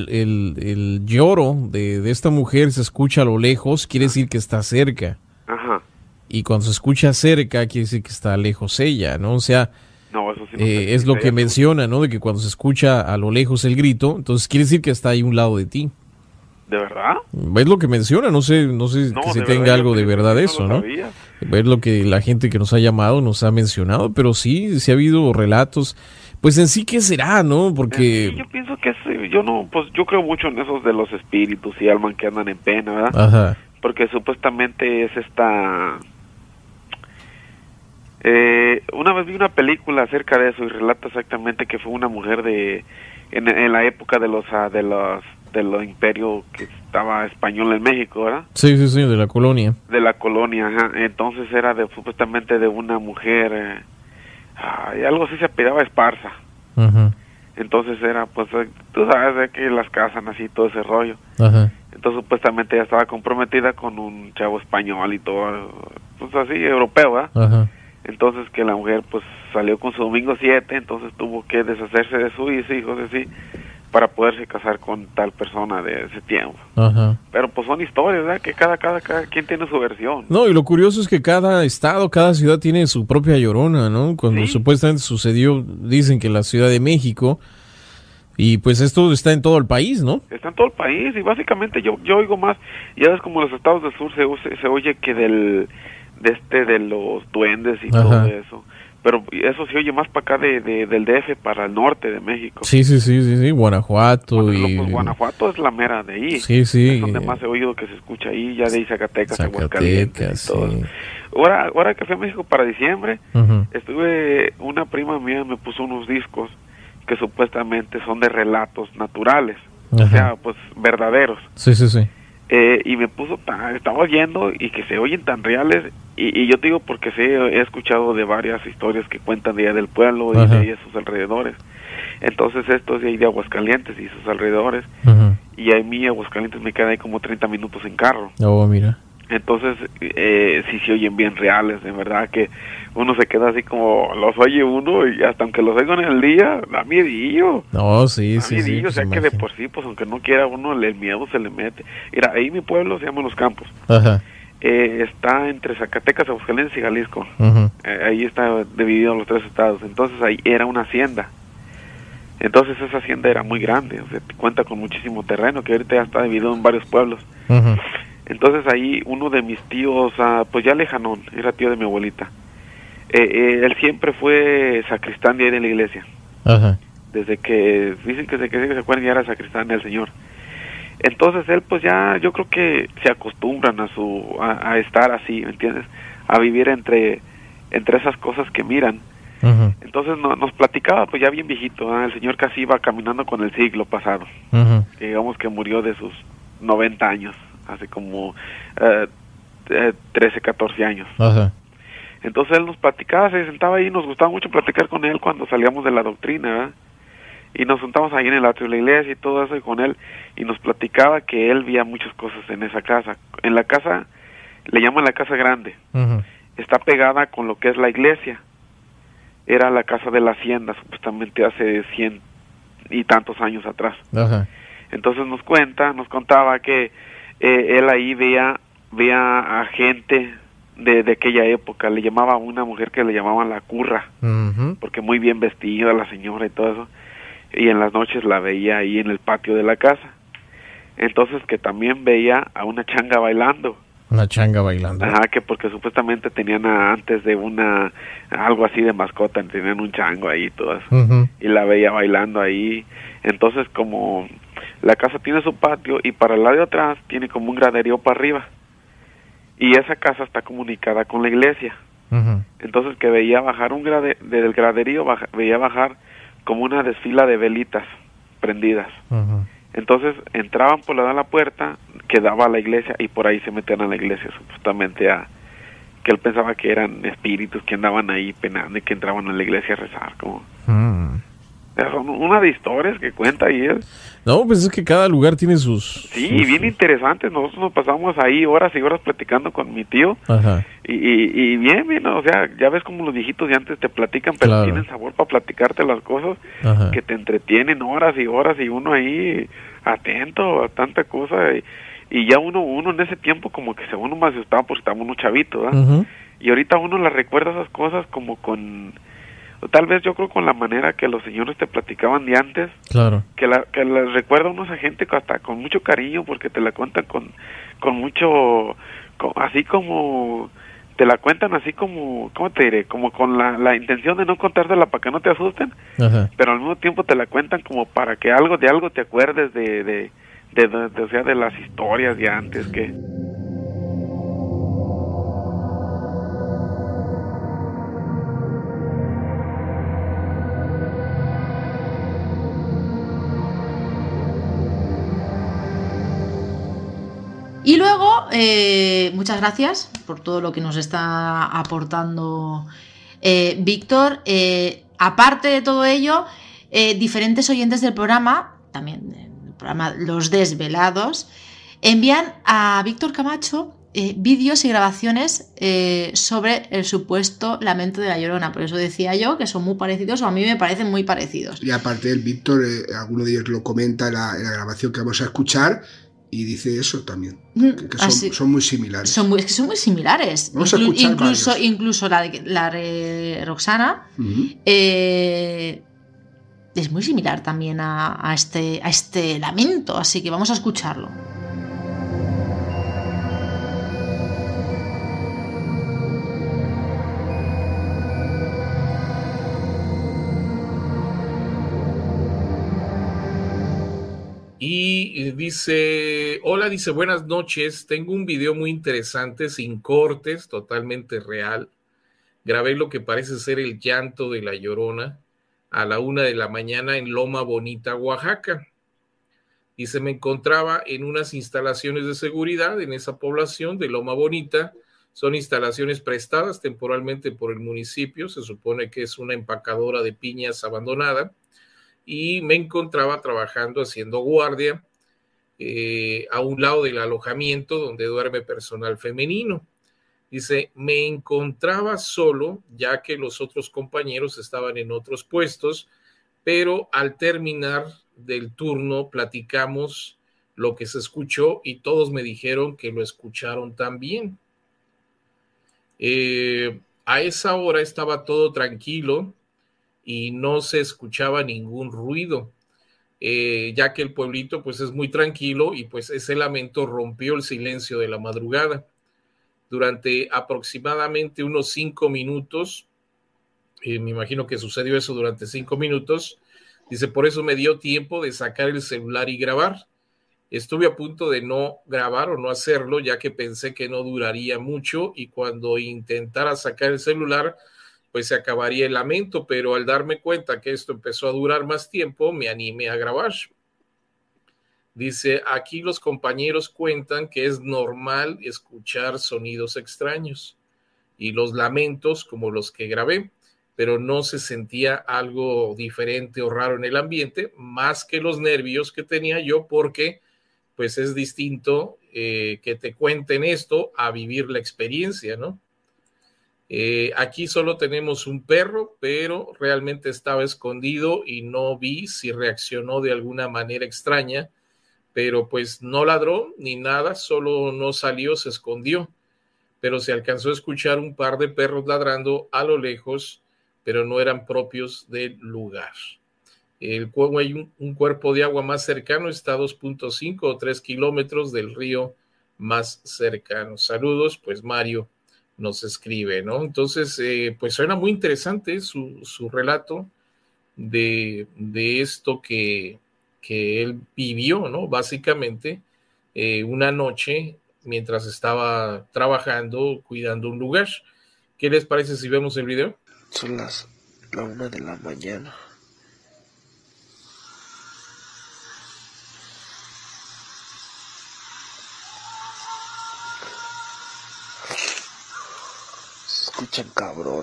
el lloro de esta mujer se escucha a lo lejos, quiere decir que está cerca. y cuando se escucha cerca quiere decir que está lejos ella, ¿no? O sea, no, eso sí no sé, es lo que menciona, ¿no? De que cuando se escucha a lo lejos el grito, entonces quiere decir que está ahí a un lado de ti. ¿De verdad? Es lo que menciona, no sé que si tenga algo de verdad eso, ¿no? Es lo que la gente que nos ha llamado nos ha mencionado, pero sí ha habido relatos. Pues en sí, ¿qué será, no? Porque... Sí, yo pienso que yo creo mucho en esos de los espíritus y almas que andan en pena, ¿verdad? Ajá. Porque supuestamente es una vez vi una película acerca de eso y relata exactamente que fue una mujer en la época de los imperios que estaba español en México, ¿verdad? Sí, de la colonia. De la colonia, ajá. Entonces era supuestamente de una mujer, algo así se apellidaba Esparza. Ajá. Entonces era, pues, tú sabes de que las casan así, todo ese rollo. Ajá. Entonces supuestamente ella estaba comprometida con un chavo español y todo, pues así, europeo, ¿verdad? Ajá. Entonces que la mujer pues salió con su domingo 7, entonces tuvo que deshacerse de sus hijos así para poderse casar con tal persona de ese tiempo. Ajá. Pero pues son historias, ¿verdad? Que cada quien tiene su versión. No, y lo curioso es que cada estado, cada ciudad tiene su propia Llorona, ¿no? Cuando supuestamente sucedió, dicen que en la Ciudad de México, y pues esto está en todo el país, ¿no? Está en todo el país y básicamente yo oigo más, ya ves como los estados del sur se oye que de los duendes y todo eso. Pero eso se oye más para acá del DF, para el norte de México. Sí, Guanajuato. Pues Guanajuato es la mera de ahí. Sí. Es donde más he oído que se escucha ahí, ya de ahí Zacatecas, Aguascalientes y todo. Ahora que fui a México para diciembre, una prima mía me puso unos discos que supuestamente son de relatos naturales, o sea, pues verdaderos. Sí. Y me puso, estaba oyendo y que se oyen tan reales, y yo te digo porque he escuchado de varias historias que cuentan de allá del pueblo y de ahí de sus alrededores. Entonces esto es de ahí de Aguascalientes y sus alrededores, y a mí Aguascalientes me queda ahí como 30 minutos en carro. Oh, mira. Entonces sí se oyen bien reales, de verdad que uno se queda así como los oye uno y hasta aunque los oigan en el día, da miedillo. No, sí. O sea que de por sí, pues aunque no quiera uno, el miedo se le mete. Mira, ahí mi pueblo se llama Los Campos. Ajá. Está entre Zacatecas, Aguascalientes y Jalisco. Ahí está dividido en los 3 estados. Entonces ahí era una hacienda. Entonces esa hacienda era muy grande, o sea, cuenta con muchísimo terreno que ahorita ya está dividido en varios pueblos. Entonces ahí uno de mis tíos, pues ya lejanón, era tío de mi abuelita. Él siempre fue sacristán de ahí de la iglesia. Ajá. Desde que, dicen que desde que se acuerdan ya era sacristán del Señor. Entonces él pues ya, yo creo que se acostumbran a estar así, ¿me entiendes? A vivir entre esas cosas que miran. Entonces nos platicaba, pues ya bien viejito, el Señor casi iba caminando con el siglo pasado. Digamos que murió de sus 90 años. Hace como 13, 14 años. Ajá. Entonces él nos platicaba, se sentaba ahí, nos gustaba mucho platicar con él cuando salíamos de la doctrina, ¿verdad? Y nos juntamos ahí en el atrio de la iglesia y todo eso, y con él, y nos platicaba que él veía muchas cosas en esa casa. En la casa, le llaman la casa grande, está pegada con lo que es la iglesia. Era la casa de la hacienda, supuestamente hace 100 y tantos años atrás. Ajá. Entonces nos contaba que él ahí veía a gente de aquella época, le llamaba a una mujer que le llamaban la curra, porque muy bien vestida la señora y todo eso, y en las noches la veía ahí en el patio de la casa. Entonces que también veía a una changa bailando. Una changa bailando. Ajá, que porque supuestamente tenían antes de algo así de mascota, tenían un chango ahí y todo eso, y la veía bailando ahí. Entonces como la casa tiene su patio y para el lado de atrás tiene como un graderío para arriba. Y esa casa está comunicada con la iglesia. Entonces que veía bajar del graderío, veía bajar como una desfila de velitas prendidas. Entonces entraban por la puerta que daba a la iglesia y por ahí se metían a la iglesia, supuestamente que él pensaba que eran espíritus que andaban ahí penando y que entraban a la iglesia a rezar. Como son una de historias que cuenta ahí él. No, pues es que cada lugar tiene sus... Sí, bien interesantes. Nosotros nos pasamos ahí horas y horas platicando con mi tío. Ajá. Y bien, o sea, ya ves como los viejitos de antes te platican, pero tienen sabor para platicarte las cosas. Que te entretienen horas y horas y uno ahí atento a tanta cosa. y ya uno en ese tiempo como que uno más asustaba porque estaba uno chavito, ¿verdad? Y ahorita uno la recuerda esas cosas como con, tal vez yo creo con la manera que los señores te platicaban de antes, claro, que la recuerda uno a esa gente hasta con mucho cariño, porque te la cuentan con mucho, así como te la cuentan así como, ¿cómo te diré? Como con la intención de no contártela para que no te asusten, pero al mismo tiempo te la cuentan como para que algo te acuerdes de o sea, de las historias de antes que... Y luego, muchas gracias por todo lo que nos está aportando Víctor. Aparte de todo ello, diferentes oyentes del programa, también del programa Los Desvelados, envían a Víctor Camacho vídeos y grabaciones sobre el supuesto lamento de La Llorona. Por eso decía yo que son muy parecidos, o a mí me parecen muy parecidos. Y aparte el Víctor, alguno de ellos lo comenta en la grabación que vamos a escuchar, y dice eso también, que son muy similares. Son muy similares. Vamos a escuchar incluso la de Roxana es muy similar también a este lamento, así que vamos a escucharlo. Y dice, hola, dice, buenas noches, tengo un video muy interesante, sin cortes, totalmente real. Grabé lo que parece ser el llanto de La Llorona a la 1 de la mañana en Loma Bonita, Oaxaca. Dice, me encontraba en unas instalaciones de seguridad en esa población de Loma Bonita. Son instalaciones prestadas temporalmente por el municipio, se supone que es una empacadora de piñas abandonada. Y me encontraba trabajando haciendo guardia a un lado del alojamiento donde duerme personal femenino. Dice, me encontraba solo ya que los otros compañeros estaban en otros puestos, pero al terminar del turno platicamos lo que se escuchó y todos me dijeron que lo escucharon también. A esa hora estaba todo tranquilo y no se escuchaba ningún ruido, ya que el pueblito pues es muy tranquilo y pues ese lamento rompió el silencio de la madrugada. Durante aproximadamente unos 5 minutos, me imagino que sucedió eso durante 5 minutos, dice, por eso me dio tiempo de sacar el celular y grabar. Estuve a punto de no grabar o no hacerlo, ya que pensé que no duraría mucho y cuando intentara sacar el celular, pues se acabaría el lamento, pero al darme cuenta que esto empezó a durar más tiempo, me animé a grabar. Dice, aquí los compañeros cuentan que es normal escuchar sonidos extraños y los lamentos como los que grabé, pero no se sentía algo diferente o raro en el ambiente, más que los nervios que tenía yo, porque pues es distinto que te cuenten esto a vivir la experiencia, ¿no? Aquí solo tenemos un perro, pero realmente estaba escondido y no vi si reaccionó de alguna manera extraña, pero pues no ladró ni nada, solo no salió, se escondió, pero se alcanzó a escuchar un par de perros ladrando a lo lejos, pero no eran propios del lugar. Hay un cuerpo de agua más cercano, está a 2.5 o 3 kilómetros del río más cercano. Saludos, pues Mario nos escribe, ¿no? Entonces, pues suena muy interesante su relato de esto que él vivió, ¿no? Básicamente, una noche mientras estaba trabajando, cuidando un lugar. ¿Qué les parece si vemos el video? Son la 1 de la mañana. Escuchan cabrón,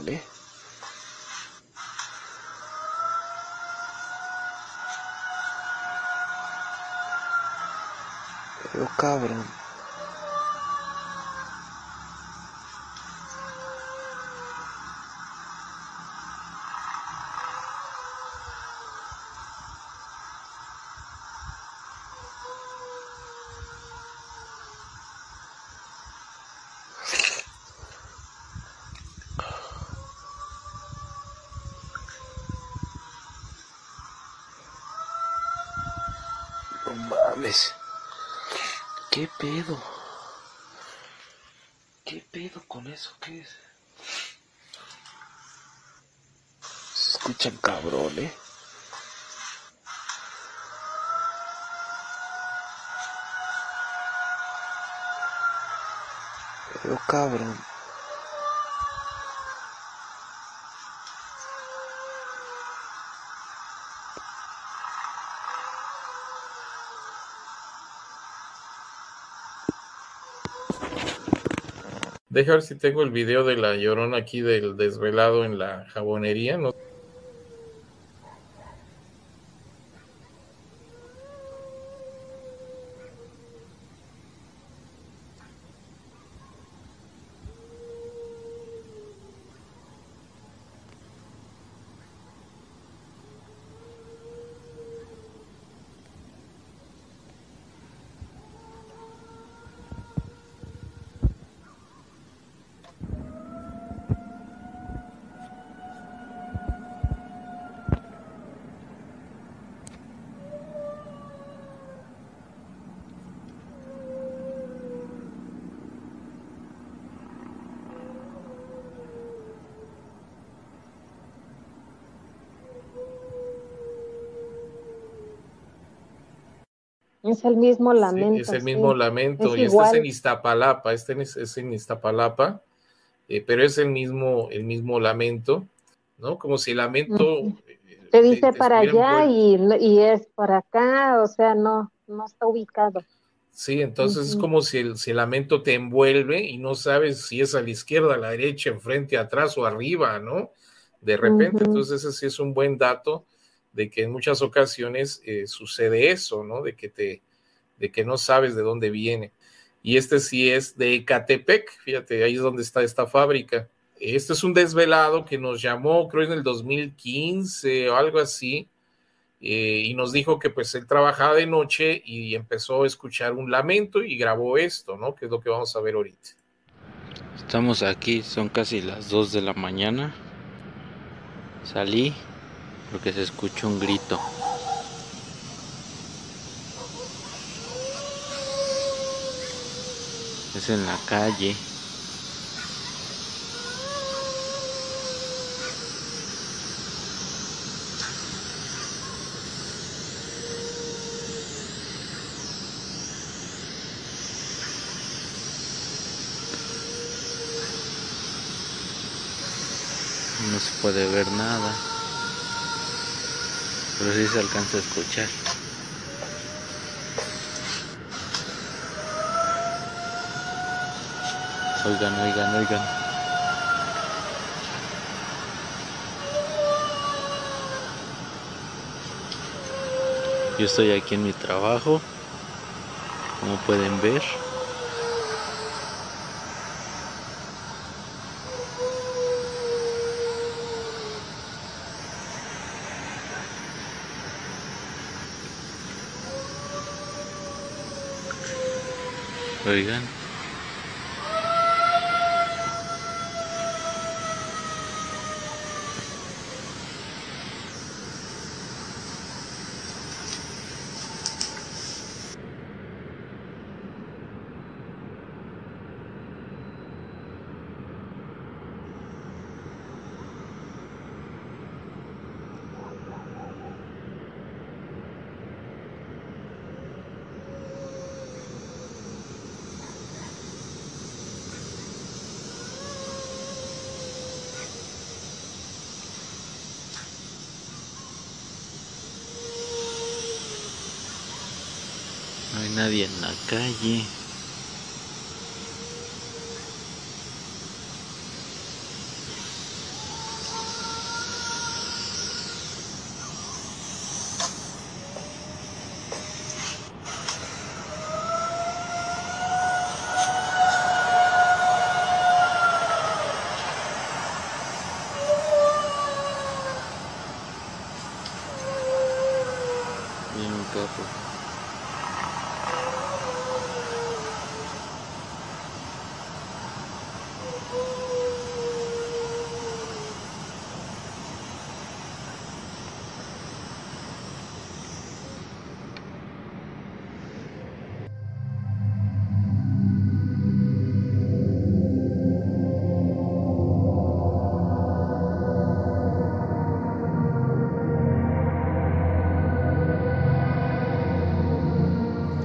Pero cabrón. mames. ¿Qué pedo? ¿Qué pedo con eso? ¿Qué es? Se escuchan cabrón, Pero cabrón. Deja ver si tengo el video de la Llorona aquí del desvelado en la jabonería, ¿no? Es el mismo lamento. Sí, es el mismo lamento. Es y igual. este es en Iztapalapa, es en Iztapalapa, pero es el mismo lamento, ¿no? Como si el lamento... Te dice para estuviera allá y es para acá, o sea, no está ubicado. Sí, entonces es como si el lamento te envuelve y no sabes si es a la izquierda, a la derecha, enfrente, atrás o arriba, ¿no? De repente, entonces ese sí es un buen dato de que en muchas ocasiones sucede eso, ¿no? De que no sabes de dónde viene. Y este sí es de Ecatepec, fíjate, ahí es donde está esta fábrica. Este es un desvelado que nos llamó, creo en el 2015 o algo así, y nos dijo que pues él trabajaba de noche y empezó a escuchar un lamento y grabó esto, ¿no? Que es lo que vamos a ver ahorita. Estamos aquí, son casi las 2 de la mañana. Salí porque se escuchó un grito. Es en la calle. No se puede ver nada, pero sí se alcanza a escuchar. Oigan. Yo estoy aquí en mi trabajo, como pueden ver. Oigan. No hay nadie en la calle. Viene un carro.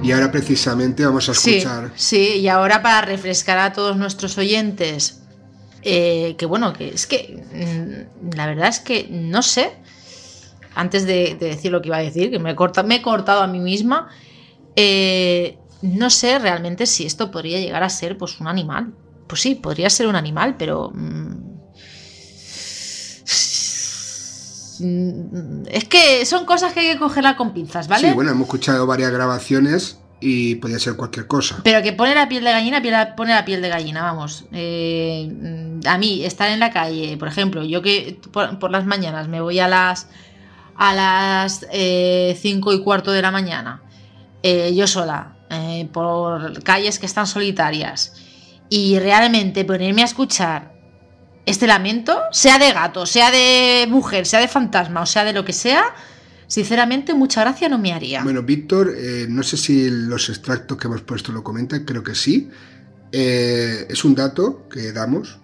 Y ahora precisamente vamos a escuchar. Sí, y ahora para refrescar a todos nuestros oyentes, que bueno, que es que la verdad es que no sé, antes de decir lo que iba a decir, que me he cortado a mí misma, no sé realmente si esto podría llegar a ser pues un animal. Pues sí, podría ser un animal, pero es que son cosas que hay que cogerla con pinzas, ¿vale? Sí, bueno, hemos escuchado varias grabaciones y podría ser cualquier cosa. Pero que pone la piel de gallina, pone la piel de gallina, vamos. A mí, estar en la calle, por ejemplo, yo que por las mañanas me voy a las 5:15 de la mañana, yo sola, por calles que están solitarias, y realmente ponerme a escuchar este lamento, sea de gato, sea de mujer, sea de fantasma, o sea de lo que sea, sinceramente mucha gracia no me haría. Bueno, Víctor, no sé si los extractos que hemos puesto lo comentan, creo que sí. Es un dato que damos.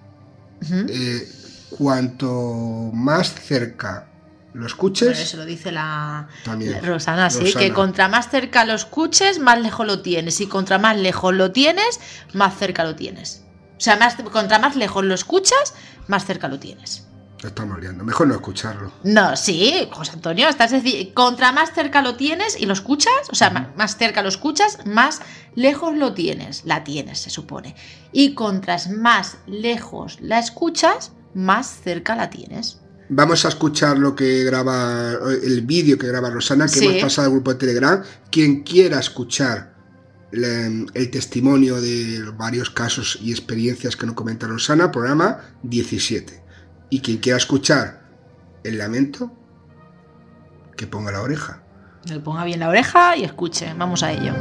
Cuanto más cerca lo escuches... Bueno, eso lo dice la Rosana, sí, que contra más cerca lo escuches, más lejos lo tienes. Y contra más lejos lo tienes, más cerca lo tienes. O sea, contra más lejos lo escuchas, más cerca lo tienes. Estamos liando. Mejor no escucharlo. No, sí, José Antonio, estás diciendo, contra más cerca lo tienes y lo escuchas, o sea, más cerca lo escuchas, más lejos lo tienes. La tienes, se supone. Y contras más lejos la escuchas, más cerca la tienes. Vamos a escuchar lo que graba, el vídeo que graba Rosana, que hemos pasado al grupo de Telegram. Quien quiera escuchar el testimonio de varios casos y experiencias que nos comenta Rosana, programa 17. Y quien quiera escuchar el lamento, que ponga la oreja. Le ponga bien la oreja y escuche. Vamos a ello.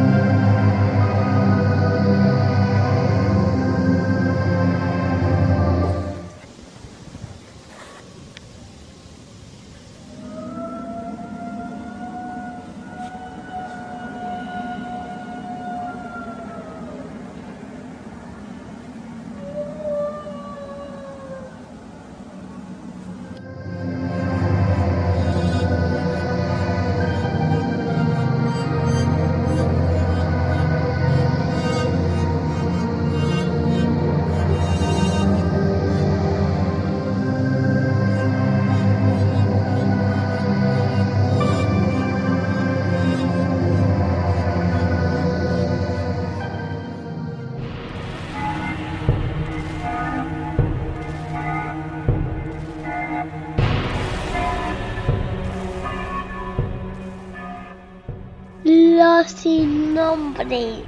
Sin nombre.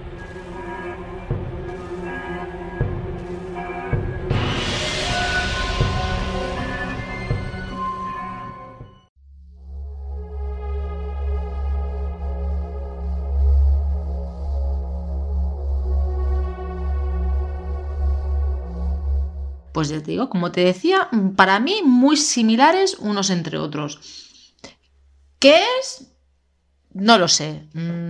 Pues ya te digo, como te decía, para mí muy similares unos entre otros. ¿Qué es? No lo sé.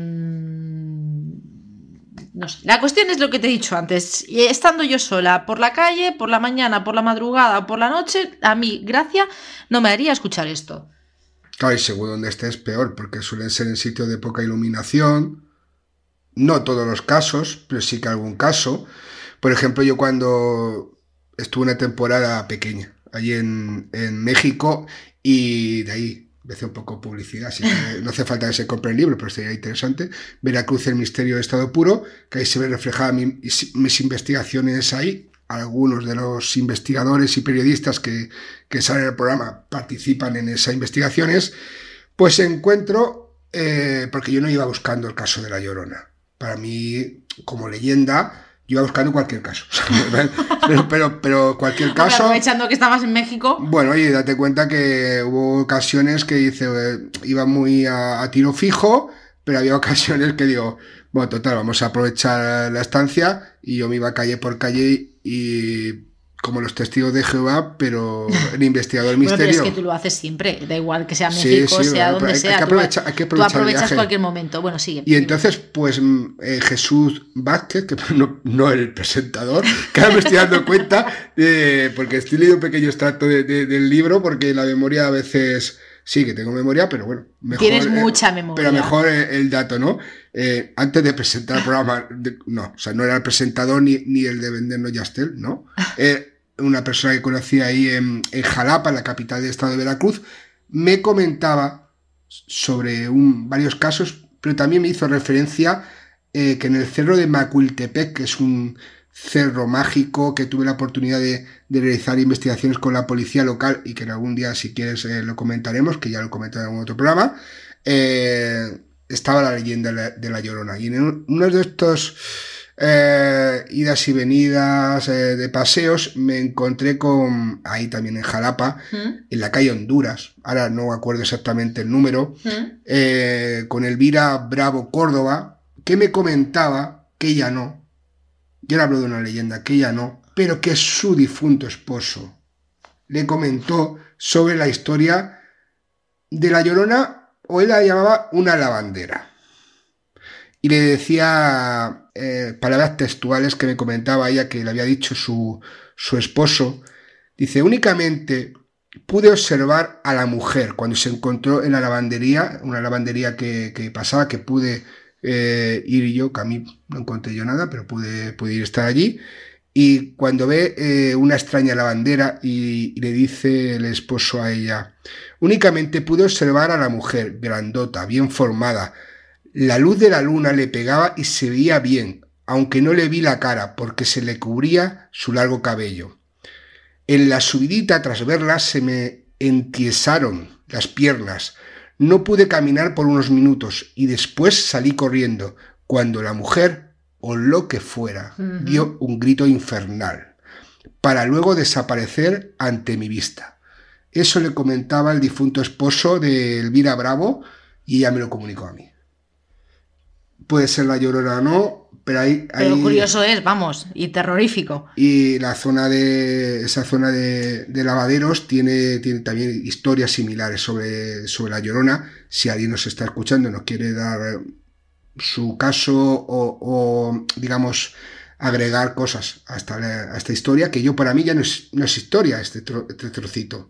No sé. La cuestión es lo que te he dicho antes. Estando yo sola por la calle, por la mañana, por la madrugada o por la noche, a mí, gracia, no me haría escuchar esto. Claro, y según donde estés, peor, porque suelen ser en sitios de poca iluminación. No todos los casos, pero sí que algún caso. Por ejemplo, yo cuando estuve una temporada pequeña allí en México, y de ahí voy a hacer un poco de publicidad, así que no hace falta que se compre el libro, pero sería interesante. Veracruz, el misterio de estado puro, que ahí se ve reflejada mis investigaciones ahí. Algunos de los investigadores y periodistas que salen del programa participan en esas investigaciones. Pues encuentro, porque yo no iba buscando el caso de La Llorona. Para mí, como leyenda, yo iba buscando cualquier caso. pero cualquier caso... Aprovechando que estabas en México. Bueno, oye, date cuenta que hubo ocasiones que iba muy a tiro fijo, pero había ocasiones que digo, bueno, total, vamos a aprovechar la estancia, y yo me iba calle por calle y como los testigos de Jehová, pero el investigador misterio. Bueno, pero es que tú lo haces siempre, da igual que sea México, sea donde sea. Hay que aprovechar tú aprovechas cualquier momento. Bueno, sigue. Y entonces, pues Jesús Vázquez, que no el presentador, que ahora me estoy dando cuenta, porque estoy leyendo un pequeño extracto del libro, porque la memoria a veces Sí, que tengo memoria, pero bueno. Mejor, tienes mucha memoria. Pero mejor el dato, ¿no? Antes de presentar el programa, no era el presentador ni el de vendernos Yastel, ¿no? Una persona que conocí ahí en Jalapa, la capital del estado de Veracruz, me comentaba sobre varios casos, pero también me hizo referencia que en el cerro de Macuiltepec, que es un cerro mágico que tuve la oportunidad de realizar investigaciones con la policía local y que en algún día, si quieres, lo comentaremos, que ya lo comenté en algún otro programa, estaba la leyenda de la Llorona. Y en uno de estos idas y venidas de paseos me encontré ahí también en Jalapa, en la calle Honduras, ahora no acuerdo exactamente el número, con Elvira Bravo Córdoba, que me comentaba que ella no, yo le hablo de una leyenda, que ella no, pero que su difunto esposo le comentó sobre la historia de la Llorona, o él la llamaba una lavandera. Y le decía palabras textuales que me comentaba ella, que le había dicho su esposo. Dice, únicamente pude observar a la mujer cuando se encontró en la lavandería, una lavandería que pasaba, que pude ir yo, que a mí no encontré yo nada, pero pude ir a estar allí. Y cuando ve una extraña lavandera y le dice el esposo a ella, únicamente pude observar a la mujer, grandota, bien formada. La luz de la luna le pegaba y se veía bien, aunque no le vi la cara porque se le cubría su largo cabello. En la subidita, tras verla, se me entiesaron las piernas. No pude caminar por unos minutos y después salí corriendo, cuando la mujer, o lo que fuera, dio un grito infernal, para luego desaparecer ante mi vista. Eso le comentaba el difunto esposo de Elvira Bravo y ella me lo comunicó a mí. Puede ser la Llorona o no, pero Pero curioso es, vamos, y terrorífico. Y esa zona de lavaderos tiene también historias similares sobre la Llorona. Si alguien nos está escuchando y nos quiere dar su caso o digamos, agregar cosas a esta historia, que para mí ya no es historia este trocito.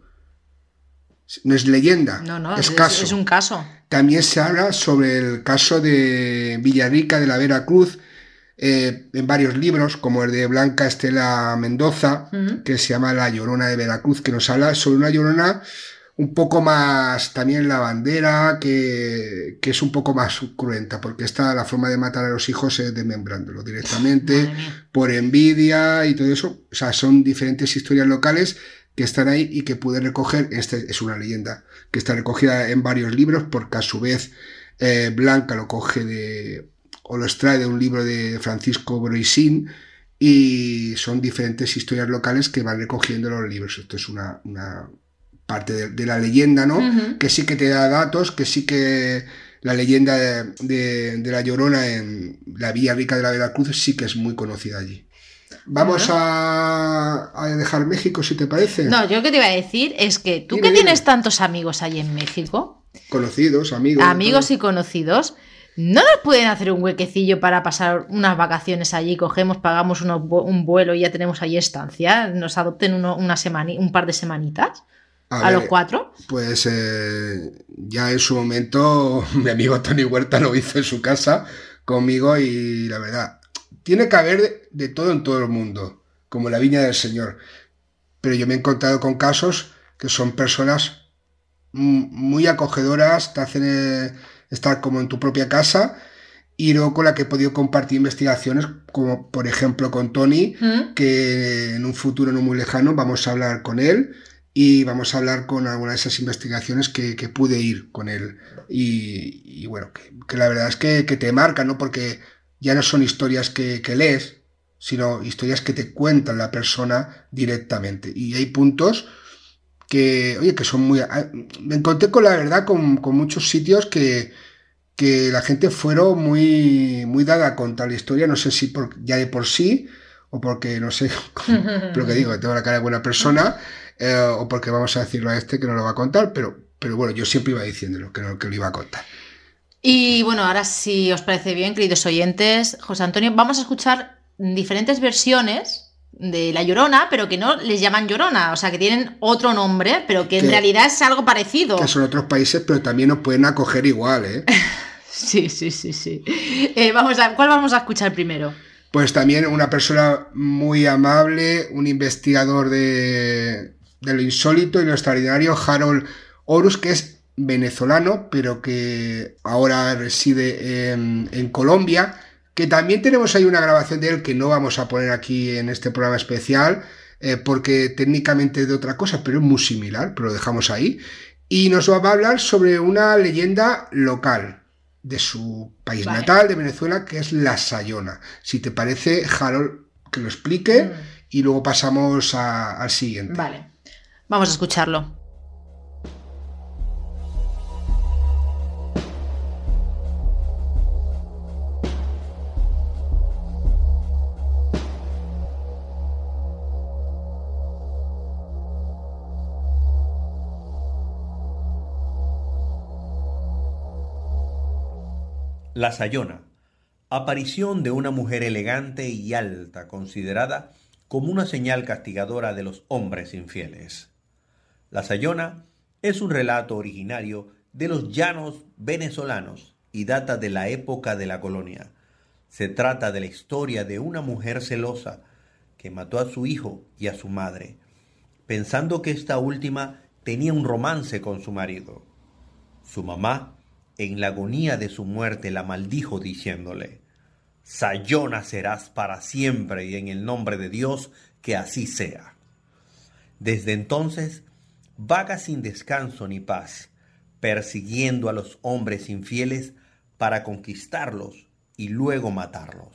No es leyenda, es caso. Es un caso. También se habla sobre el caso de Villarrica de la Veracruz en varios libros, como el de Blanca Estela Mendoza, que se llama La Llorona de Veracruz, que nos habla sobre una Llorona un poco más también lavandera, que es un poco más cruenta, porque la forma de matar a los hijos es desmembrándolo directamente, por envidia y todo eso. O sea, son diferentes historias locales que están ahí y que pude recoger. Es una leyenda que está recogida en varios libros, porque a su vez Blanca lo coge o lo extrae de un libro de Francisco Broisín, y son diferentes historias locales que van recogiendo los libros. Esto es una parte de la leyenda, ¿no? Que sí que te da datos, que sí que la leyenda de la Llorona en la Villarrica de la Veracruz sí que es muy conocida allí. Vamos a dejar México, si te parece. No, yo lo que te iba a decir es que tú que tienes tantos amigos allí en México. Conocidos, amigos. Amigos y conocidos. ¿No nos pueden hacer un huequecillo para pasar unas vacaciones allí? Cogemos, pagamos un vuelo y ya tenemos allí estancia. Nos adopten un par de semanitas. ¿A los 4? Pues ya en su momento mi amigo Tony Huerta lo hizo en su casa conmigo, y la verdad, tiene que haber de todo en todo el mundo, como la viña del Señor. Pero yo me he encontrado con casos que son personas muy acogedoras, te hacen estar como en tu propia casa, y luego con la que he podido compartir investigaciones, como por ejemplo con Tony, que en un futuro no muy lejano vamos a hablar con él, y vamos a hablar con alguna de esas investigaciones que pude ir con él. Y bueno, que la verdad es que te marcan, ¿no? Porque ya no son historias que lees, sino historias que te cuentan la persona directamente. Y hay puntos que son muy... Me encontré con la verdad con muchos sitios que la gente fueron muy, muy dada a contar la historia, no sé si ya de por sí, o porque, no sé, lo que digo, que tengo la cara de buena persona, o porque vamos a decirlo a que no lo va a contar, pero bueno, yo siempre iba diciéndolo, que lo iba a contar. Y bueno, ahora si os parece bien, queridos oyentes, José Antonio, vamos a escuchar diferentes versiones de La Llorona, pero que no les llaman Llorona, o sea, que tienen otro nombre, pero que en realidad es algo parecido. Que son otros países, pero también nos pueden acoger igual, ¿eh? Sí. ¿Cuál vamos a escuchar primero? Pues también una persona muy amable, un investigador de lo insólito y lo extraordinario, Harold Horus, que es venezolano, pero que ahora reside en Colombia, que también tenemos ahí una grabación de él que no vamos a poner aquí en este programa especial, porque técnicamente es de otra cosa, pero es muy similar, pero lo dejamos ahí. Y nos va a hablar sobre una leyenda local de su país natal, de Venezuela, que es la Sayona. Si te parece, Harold, que lo explique y luego pasamos al siguiente. Vale, vamos a escucharlo. La Sayona, aparición de una mujer elegante y alta, considerada como una señal castigadora de los hombres infieles. La Sayona es un relato originario de los llanos venezolanos y data de la época de la colonia. Se trata de la historia de una mujer celosa que mató a su hijo y a su madre, pensando que esta última tenía un romance con su marido. Su mamá, en la agonía de su muerte, la maldijo diciéndole: Sayona serás para siempre y en el nombre de Dios que así sea. Desde entonces vaga sin descanso ni paz, persiguiendo a los hombres infieles para conquistarlos y luego matarlos.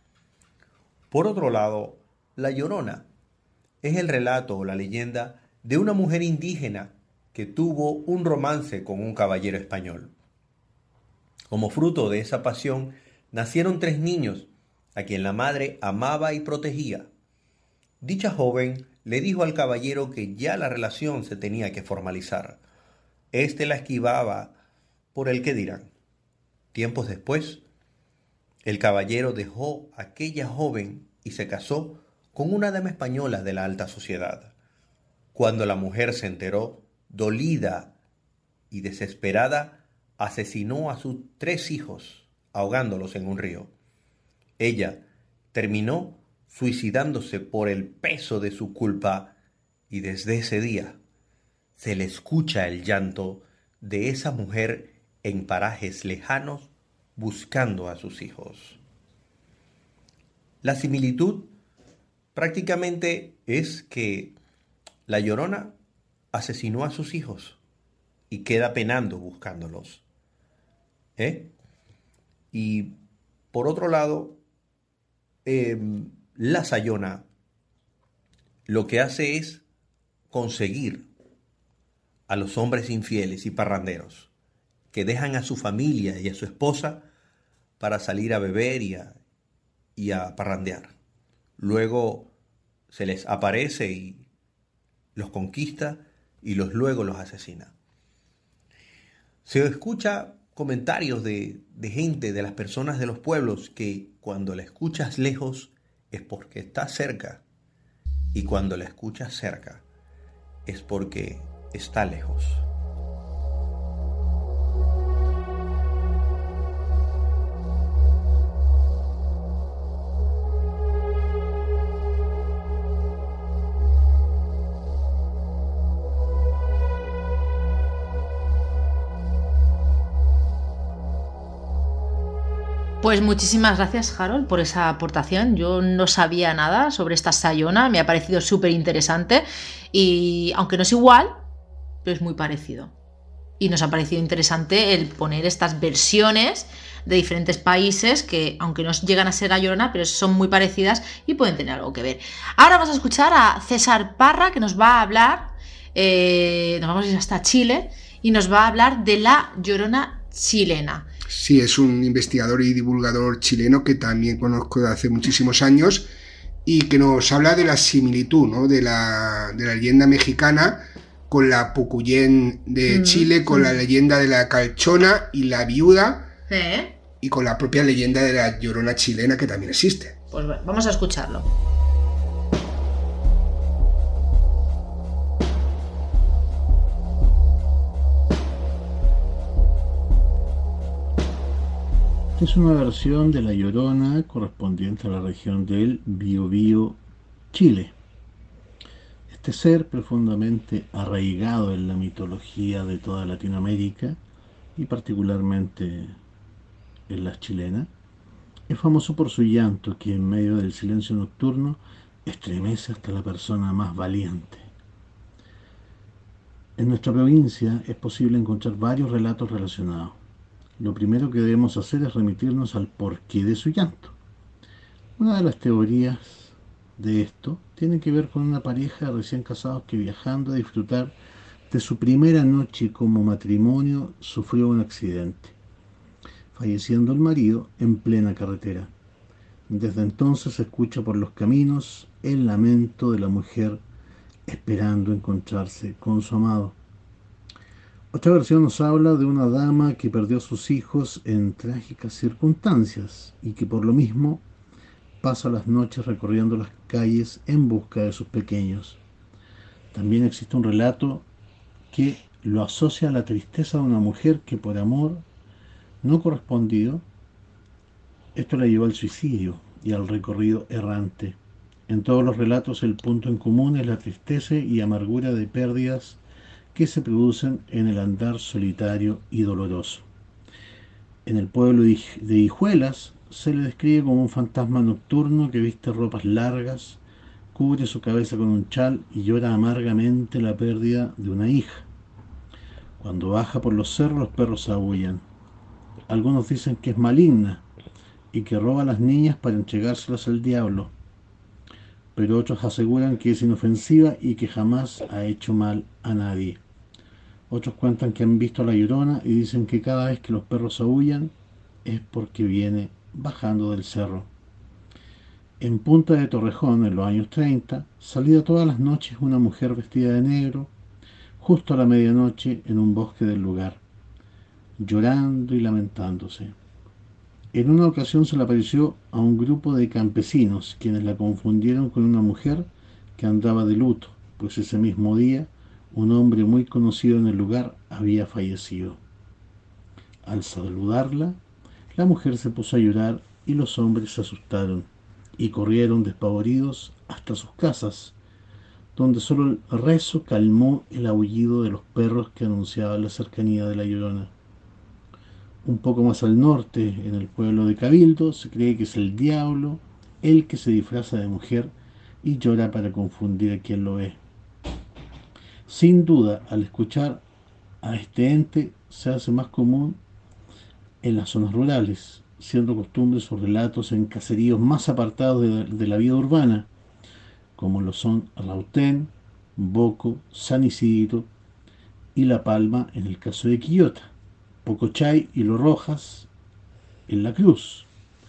Por otro lado, La Llorona es el relato o la leyenda de una mujer indígena que tuvo un romance con un caballero español. Como fruto de esa pasión, nacieron 3 niños, a quien la madre amaba y protegía. Dicha joven le dijo al caballero que ya la relación se tenía que formalizar. Este la esquivaba por el qué dirán. Tiempos después, el caballero dejó a aquella joven y se casó con una dama española de la alta sociedad. Cuando la mujer se enteró, dolida y desesperada, asesinó a sus 3 hijos, ahogándolos en un río. Ella terminó suicidándose por el peso de su culpa y desde ese día se le escucha el llanto de esa mujer en parajes lejanos buscando a sus hijos. La similitud prácticamente es que La Llorona asesinó a sus hijos y queda penando buscándolos. Y por otro lado, la Sayona lo que hace es conseguir a los hombres infieles y parranderos que dejan a su familia y a su esposa para salir a beber y a parrandear. Luego se les aparece y los conquista y luego los asesina. Se escucha comentarios de gente, de las personas de los pueblos, que cuando la escuchas lejos es porque está cerca, y cuando la escuchas cerca es porque está lejos. Pues muchísimas gracias, Harold, por esa aportación. Yo no sabía nada sobre esta Sayona, me ha parecido súper interesante y aunque no es igual, pero es muy parecido. Y nos ha parecido interesante el poner estas versiones de diferentes países que, aunque no llegan a ser La Llorona, pero son muy parecidas y pueden tener algo que ver. Ahora vamos a escuchar a César Parra, que nos va a hablar, nos vamos a ir hasta Chile, y nos va a hablar de La Llorona chilena. Sí, es un investigador y divulgador chileno que también conozco de hace muchísimos años y que nos habla de la similitud, ¿no?, de la leyenda mexicana con la Pucuyén de Chile, con la leyenda de la Calchona y la Viuda, y con la propia leyenda de la Llorona chilena, que también existe. Pues bueno, vamos a escucharlo. Esta es una versión de La Llorona correspondiente a la región del Biobío, Chile. Este ser profundamente arraigado en la mitología de toda Latinoamérica y particularmente en las chilenas, es famoso por su llanto que en medio del silencio nocturno estremece hasta la persona más valiente. En nuestra provincia es posible encontrar varios relatos relacionados. Lo primero que debemos hacer es remitirnos al porqué de su llanto. Una de las teorías de esto tiene que ver con una pareja de recién casados que, viajando a disfrutar de su primera noche como matrimonio, sufrió un accidente, falleciendo el marido en plena carretera. Desde entonces se escucha por los caminos el lamento de la mujer esperando encontrarse con su amado. Otra versión nos habla de una dama que perdió a sus hijos en trágicas circunstancias y que por lo mismo pasa las noches recorriendo las calles en busca de sus pequeños. También existe un relato que lo asocia a la tristeza de una mujer que por amor no correspondido, esto la llevó al suicidio y al recorrido errante. En todos los relatos el punto en común es la tristeza y amargura de pérdidas que se producen en el andar solitario y doloroso. En el pueblo de Hijuelas se le describe como un fantasma nocturno que viste ropas largas, cubre su cabeza con un chal y llora amargamente la pérdida de una hija. Cuando baja por los cerros los perros aúllan. Algunos dicen que es maligna y que roba a las niñas para entregárselas al diablo, pero otros aseguran que es inofensiva y que jamás ha hecho mal a nadie. Otros cuentan que han visto a la Llorona y dicen que cada vez que los perros aúllan es porque viene bajando del cerro. En Punta de Torrejón, en los años 30, salía todas las noches una mujer vestida de negro, justo a la medianoche en un bosque del lugar, llorando y lamentándose. En una ocasión se le apareció a un grupo de campesinos, quienes la confundieron con una mujer que andaba de luto, pues ese mismo día un hombre muy conocido en el lugar había fallecido. Al saludarla, la mujer se puso a llorar y los hombres se asustaron y corrieron despavoridos hasta sus casas, donde solo el rezo calmó el aullido de los perros que anunciaban la cercanía de la Llorona. Un poco más al norte, en el pueblo de Cabildo, se cree que es el diablo el que se disfraza de mujer y llora para confundir a quien lo ve. Sin duda, al escuchar a este ente se hace más común en las zonas rurales, siendo costumbre sus relatos en caseríos más apartados de la vida urbana, como lo son Rautén, Boco, San Isidro y La Palma en el caso de Quillota, Pocochay y Los Rojas en La Cruz,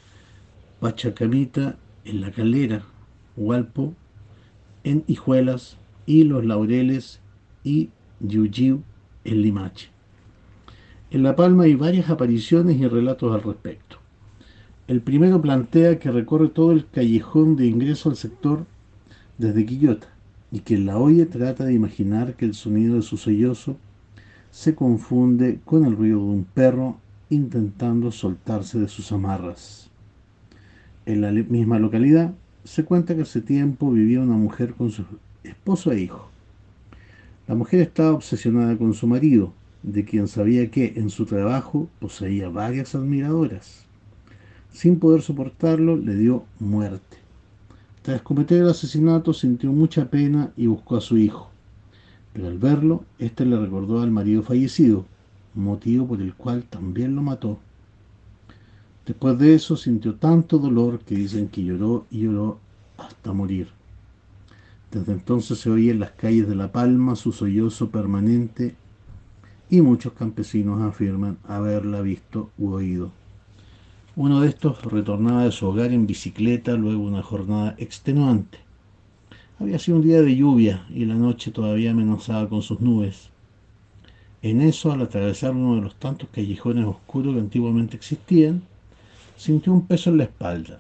Pachacamita en La Calera, Hualpo en Hijuelas y Los Laureles y Yuyiu en Limache. En La Palma hay varias apariciones y relatos al respecto. El primero plantea que recorre todo el callejón de ingreso al sector desde Quillota y quien la oye trata de imaginar que el sonido de su sollozo se confunde con el ruido de un perro intentando soltarse de sus amarras. En la misma localidad se cuenta que hace tiempo vivía una mujer con su esposo e hijo. La mujer estaba obsesionada con su marido, de quien sabía que en su trabajo poseía varias admiradoras. Sin poder soportarlo, le dio muerte. Tras cometer el asesinato sintió mucha pena y buscó a su hijo, pero al verlo, éste le recordó al marido fallecido, motivo por el cual también lo mató. Después de eso sintió tanto dolor que dicen que lloró y lloró hasta morir. Desde entonces se oía en las calles de La Palma su sollozo permanente y muchos campesinos afirman haberla visto u oído. Uno de estos retornaba de su hogar en bicicleta luego de una jornada extenuante. Había sido un día de lluvia y la noche todavía amenazaba con sus nubes. En eso, al atravesar uno de los tantos callejones oscuros que antiguamente existían, sintió un peso en la espalda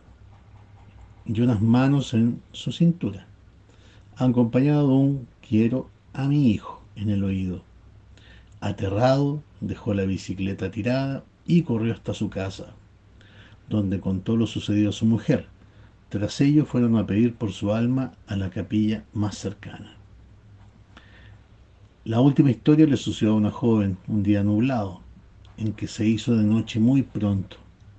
y unas manos en su cintura, acompañado de un "quiero a mi hijo" en el oído. Aterrado, dejó la bicicleta tirada y corrió hasta su casa. donde contó lo sucedido a su mujer. Tras ello fueron a pedir por su alma a la capilla más cercana. La última historia le sucedió a una joven un día nublado, en que se hizo de noche muy pronto.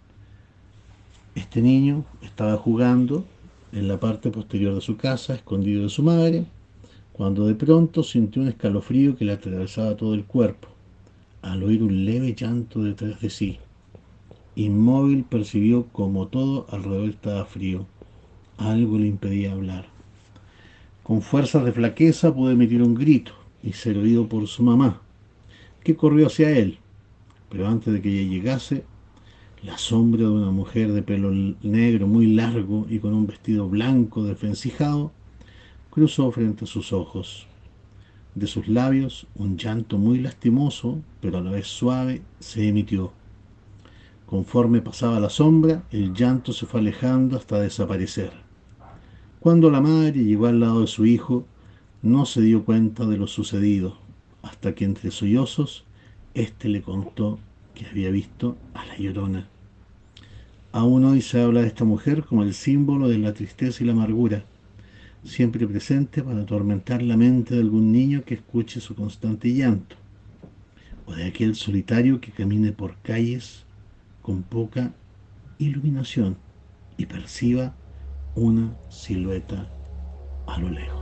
Este niño estaba jugando en la parte posterior de su casa, escondido de su madre, cuando de pronto sintió un escalofrío que le atravesaba todo el cuerpo, al oír un leve llanto detrás de sí. Inmóvil percibió como todo alrededor estaba frío. Algo le impedía hablar. Con fuerzas de flaqueza pudo emitir un grito y ser oído por su mamá, que corrió hacia él, pero antes de que ella llegase, la sombra de una mujer de pelo negro muy largo y con un vestido blanco desvencijado cruzó frente a sus ojos. De sus labios un llanto muy lastimoso, pero a la vez suave, se emitió. Conforme pasaba la sombra, el llanto se fue alejando hasta desaparecer. Cuando la madre llegó al lado de su hijo, no se dio cuenta de lo sucedido, hasta que entre sollozos, éste le contó que había visto a la Llorona. Aún hoy se habla de esta mujer como el símbolo de la tristeza y la amargura, siempre presente para atormentar la mente de algún niño que escuche su constante llanto, o de aquel solitario que camine por calles con poca iluminación y perciba una silueta a lo lejos.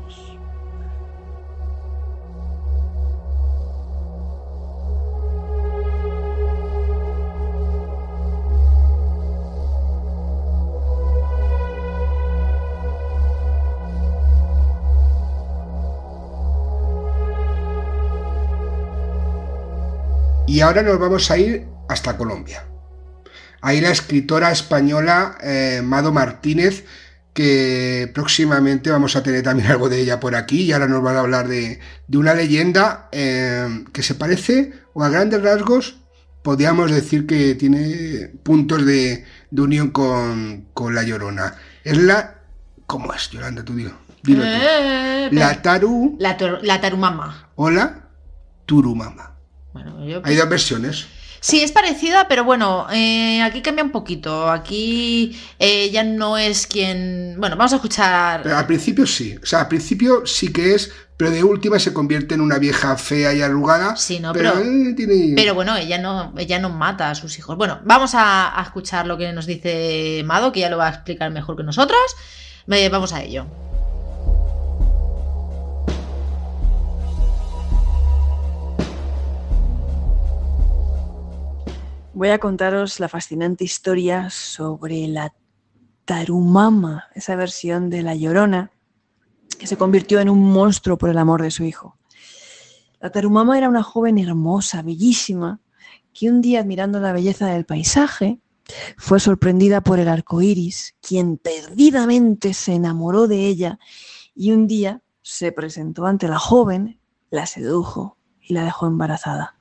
Y ahora nos vamos a ir hasta Colombia. Ahí la escritora española Mado Martínez, que próximamente vamos a tener también algo de ella por aquí, y ahora nos va a hablar de una leyenda que se parece, o a grandes rasgos, podríamos decir que tiene puntos de unión con la Llorona. Es la... ¿Cómo es, Yolanda? Tú dilo tú. La Tarumama. O la Turumama. Bueno, hay dos versiones. Sí, es parecida, pero bueno, aquí cambia un poquito. Aquí ya no es quien... Bueno, vamos a escuchar... Pero al principio sí. O sea, al principio sí que es, pero de última se convierte en una vieja fea y arrugada. Sí, no, pero bueno, ella no mata a sus hijos. Bueno, vamos a escuchar lo que nos dice Mado, que ya lo va a explicar mejor que nosotros. Vamos a ello. Voy a contaros la fascinante historia sobre la Tarumama, esa versión de la Llorona que se convirtió en un monstruo por el amor de su hijo. La Tarumama era una joven hermosa, bellísima, que un día, admirando la belleza del paisaje, fue sorprendida por el arco iris, quien perdidamente se enamoró de ella y un día se presentó ante la joven, la sedujo y la dejó embarazada.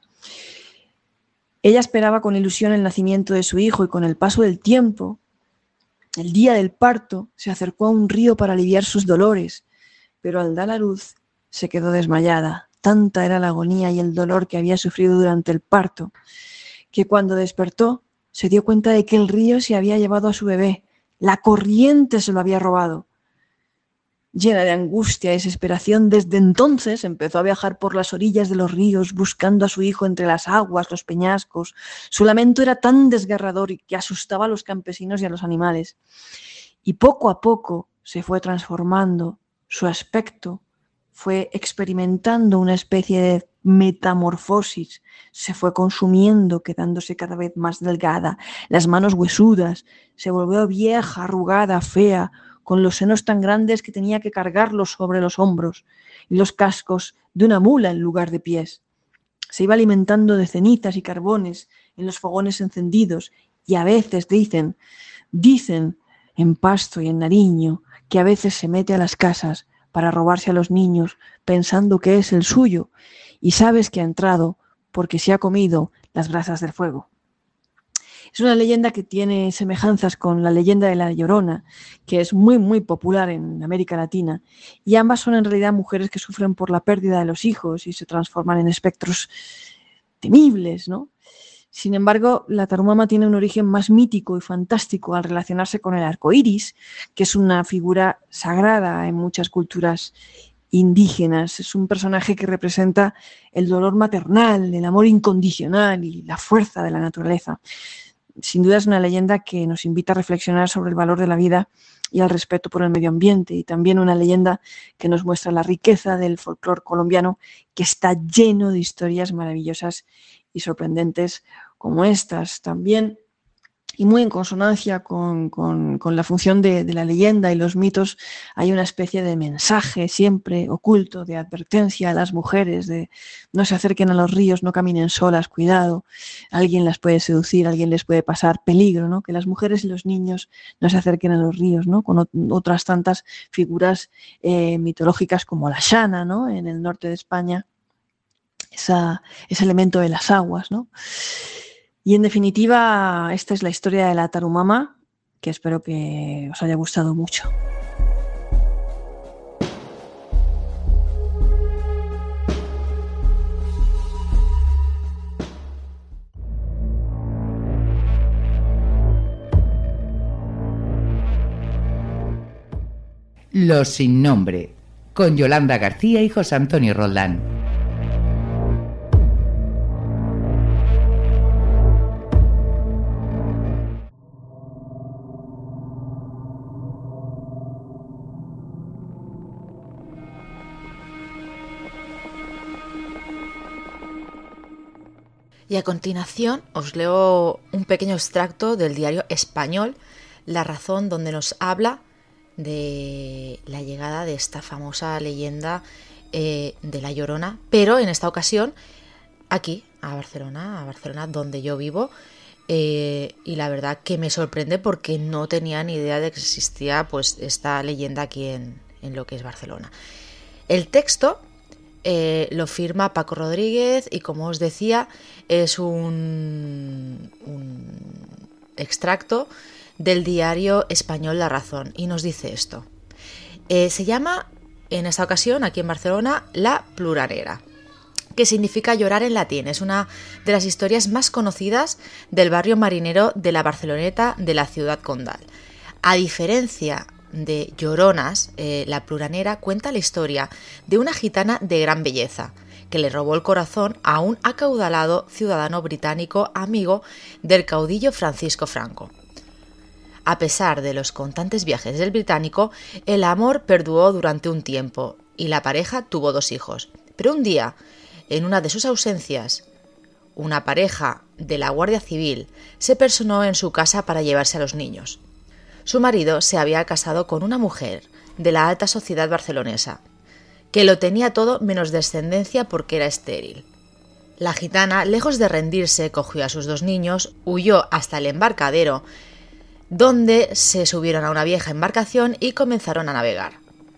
Ella esperaba con ilusión el nacimiento de su hijo y con el paso del tiempo, el día del parto, se acercó a un río para aliviar sus dolores, pero al dar a luz se quedó desmayada. Tanta era la agonía y el dolor que había sufrido durante el parto, que cuando despertó se dio cuenta de que el río se había llevado a su bebé, la corriente se lo había robado. Llena de angustia y desesperación, desde entonces empezó a viajar por las orillas de los ríos buscando a su hijo entre las aguas, los peñascos. Su lamento era tan desgarrador que asustaba a los campesinos y a los animales. Y poco a poco se fue transformando, su aspecto fue experimentando una especie de metamorfosis, se fue consumiendo, quedándose cada vez más delgada, las manos huesudas, se volvió vieja, arrugada, fea, con los senos tan grandes que tenía que cargarlos sobre los hombros y los cascos de una mula en lugar de pies. Se iba alimentando de cenizas y carbones en los fogones encendidos y a veces dicen en Pasto y en Nariño que a veces se mete a las casas para robarse a los niños pensando que es el suyo y sabes que ha entrado porque se ha comido las brasas del fuego. Es una leyenda que tiene semejanzas con la leyenda de la Llorona, que es muy, muy popular en América Latina, y ambas son en realidad mujeres que sufren por la pérdida de los hijos y se transforman en espectros temibles, ¿no? Sin embargo, la Tarumama tiene un origen más mítico y fantástico al relacionarse con el arco iris, que es una figura sagrada en muchas culturas indígenas. Es un personaje que representa el dolor maternal, el amor incondicional y la fuerza de la naturaleza. Sin duda es una leyenda que nos invita a reflexionar sobre el valor de la vida y al respeto por el medio ambiente, y también una leyenda que nos muestra la riqueza del folclore colombiano, que está lleno de historias maravillosas y sorprendentes como estas. También, y muy en consonancia con la función de la leyenda y los mitos, hay una especie de mensaje siempre oculto, de advertencia a las mujeres, de no se acerquen a los ríos, no caminen solas, cuidado, alguien las puede seducir, alguien les puede pasar peligro, ¿no? Que las mujeres y los niños no se acerquen a los ríos, ¿no? Con otras tantas figuras mitológicas como la Xana, ¿no? En el norte de España, ese elemento de las aguas, ¿no? Y en definitiva, esta es la historia de la Tarumama, que espero que os haya gustado mucho. Los sin nombre, con Yolanda García y José Antonio Roldán. Y a continuación os leo un pequeño extracto del diario español La Razón, donde nos habla de la llegada de esta famosa leyenda de La Llorona, pero en esta ocasión aquí, a Barcelona donde yo vivo, y la verdad que me sorprende porque no tenía ni idea de que existía pues esta leyenda aquí en lo que es Barcelona. El texto lo firma Paco Rodríguez y, como os decía, es un extracto del diario español La Razón, y nos dice esto. Se llama, en esta ocasión, aquí en Barcelona, La Pluranera, que significa llorar en latín. Es una de las historias más conocidas del barrio marinero de la Barceloneta de la ciudad condal. A diferencia de Lloronas, La Pluranera cuenta la historia de una gitana de gran belleza que le robó el corazón a un acaudalado ciudadano británico amigo del caudillo Francisco Franco. A pesar de los constantes viajes del británico, el amor perduró durante un tiempo y la pareja tuvo 2 hijos. Pero un día, en una de sus ausencias, una pareja de la Guardia Civil se personó en su casa para llevarse a los niños. Su marido se había casado con una mujer de la alta sociedad barcelonesa, que lo tenía todo menos descendencia porque era estéril. La gitana, lejos de rendirse, cogió a sus 2 niños, huyó hasta el embarcadero, donde se subieron a una vieja embarcación y comenzaron a navegar.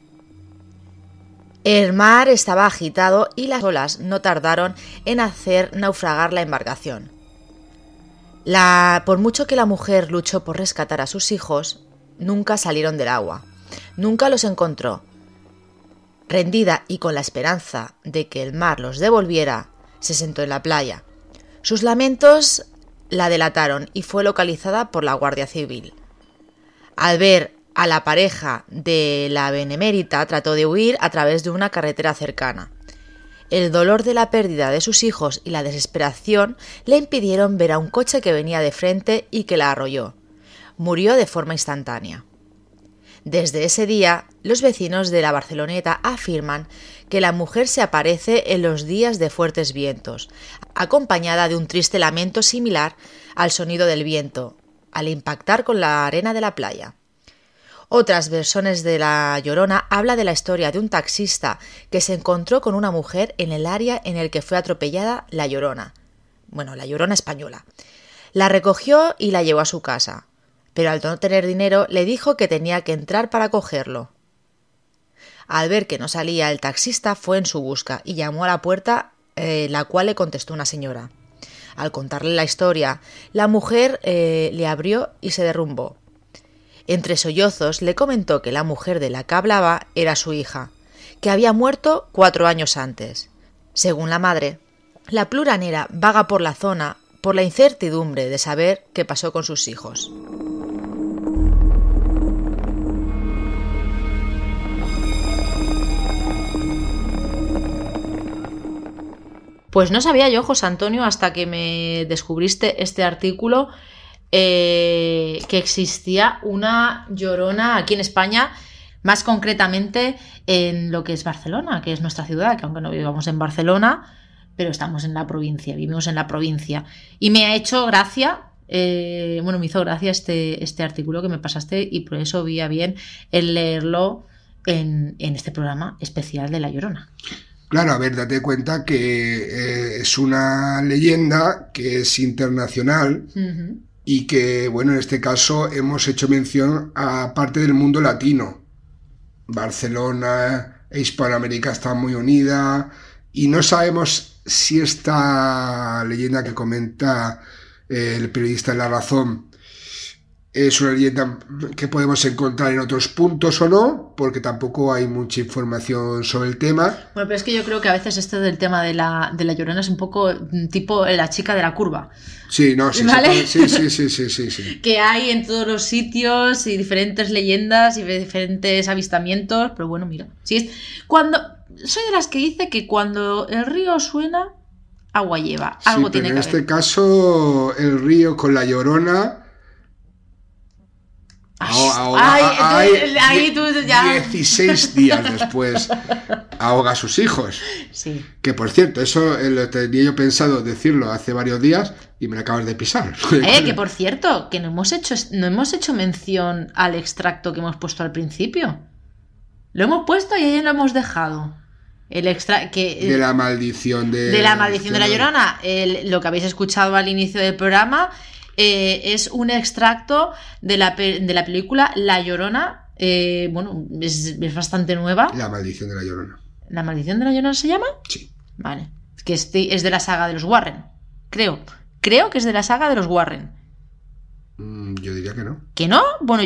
El mar estaba agitado y las olas no tardaron en hacer naufragar la embarcación. Por mucho que la mujer luchó por rescatar a sus hijos, nunca salieron del agua, nunca los encontró. Rendida y con la esperanza de que el mar los devolviera, se sentó en la playa. Sus lamentos la delataron y fue localizada por la Guardia Civil. Al ver a la pareja de la benemérita, trató de huir a través de una carretera cercana. El dolor de la pérdida de sus hijos y la desesperación le impidieron ver a un coche que venía de frente y que la arrolló. Murió de forma instantánea. Desde ese día, los vecinos de la Barceloneta afirman que la mujer se aparece en los días de fuertes vientos, acompañada de un triste lamento similar al sonido del viento, al impactar con la arena de la playa. Otras versiones de La Llorona habla de la historia de un taxista que se encontró con una mujer en el área en el que fue atropellada La Llorona. Bueno, La Llorona española. La recogió y la llevó a su casa, pero al no tener dinero le dijo que tenía que entrar para cogerlo. Al ver que no salía, el taxista fue en su busca y llamó a la puerta, la cual le contestó una señora. Al contarle la historia, la mujer le abrió y se derrumbó. Entre sollozos le comentó que la mujer de la que hablaba era su hija, que había muerto 4 años antes. Según la madre, la pluranera vaga por la zona por la incertidumbre de saber qué pasó con sus hijos. Pues no sabía yo, José Antonio, hasta que me descubriste este artículo, que existía una Llorona aquí en España, más concretamente en lo que es Barcelona, que es nuestra ciudad, que aunque no vivamos en Barcelona, pero estamos en la provincia, vivimos en la provincia. Y me ha hecho gracia, me hizo gracia este artículo que me pasaste, y por eso vi a bien el leerlo en este programa especial de La Llorona. Claro, a ver, date cuenta que es una leyenda que es internacional y que, bueno, en este caso hemos hecho mención a parte del mundo latino. Barcelona e Hispanoamérica están muy unidas y no sabemos si esta leyenda que comenta el periodista en La Razón es una leyenda que podemos encontrar en otros puntos o no, porque tampoco hay mucha información sobre el tema. Bueno, pero es que yo creo que a veces esto del tema de la Llorona es un poco tipo la chica de la curva. Sí, no, sí, ¿vale? Sí. Que hay en todos los sitios y diferentes leyendas y diferentes avistamientos, pero bueno, mira. Soy de las que dice que cuando el río suena, agua lleva. Algo tiene que haber. En este caso, el río con la Llorona... Ahí tú ya... 16 días después ahoga a sus hijos. Sí. Que por cierto, eso lo tenía yo pensado decirlo hace varios días y me lo acabas de pisar. Que por cierto, que no hemos hecho mención al extracto que hemos puesto al principio. Lo hemos puesto y ahí lo hemos dejado. De la maldición de la Llorona. Lo que habéis escuchado al inicio del programa es un extracto de la película La Llorona. Es bastante nueva. La maldición de la Llorona. ¿La maldición de la Llorona se llama? Sí. Vale. Que es de la saga de los Warren. Creo que es de la saga de los Warren. Yo diría que no. ¿Que no? Bueno,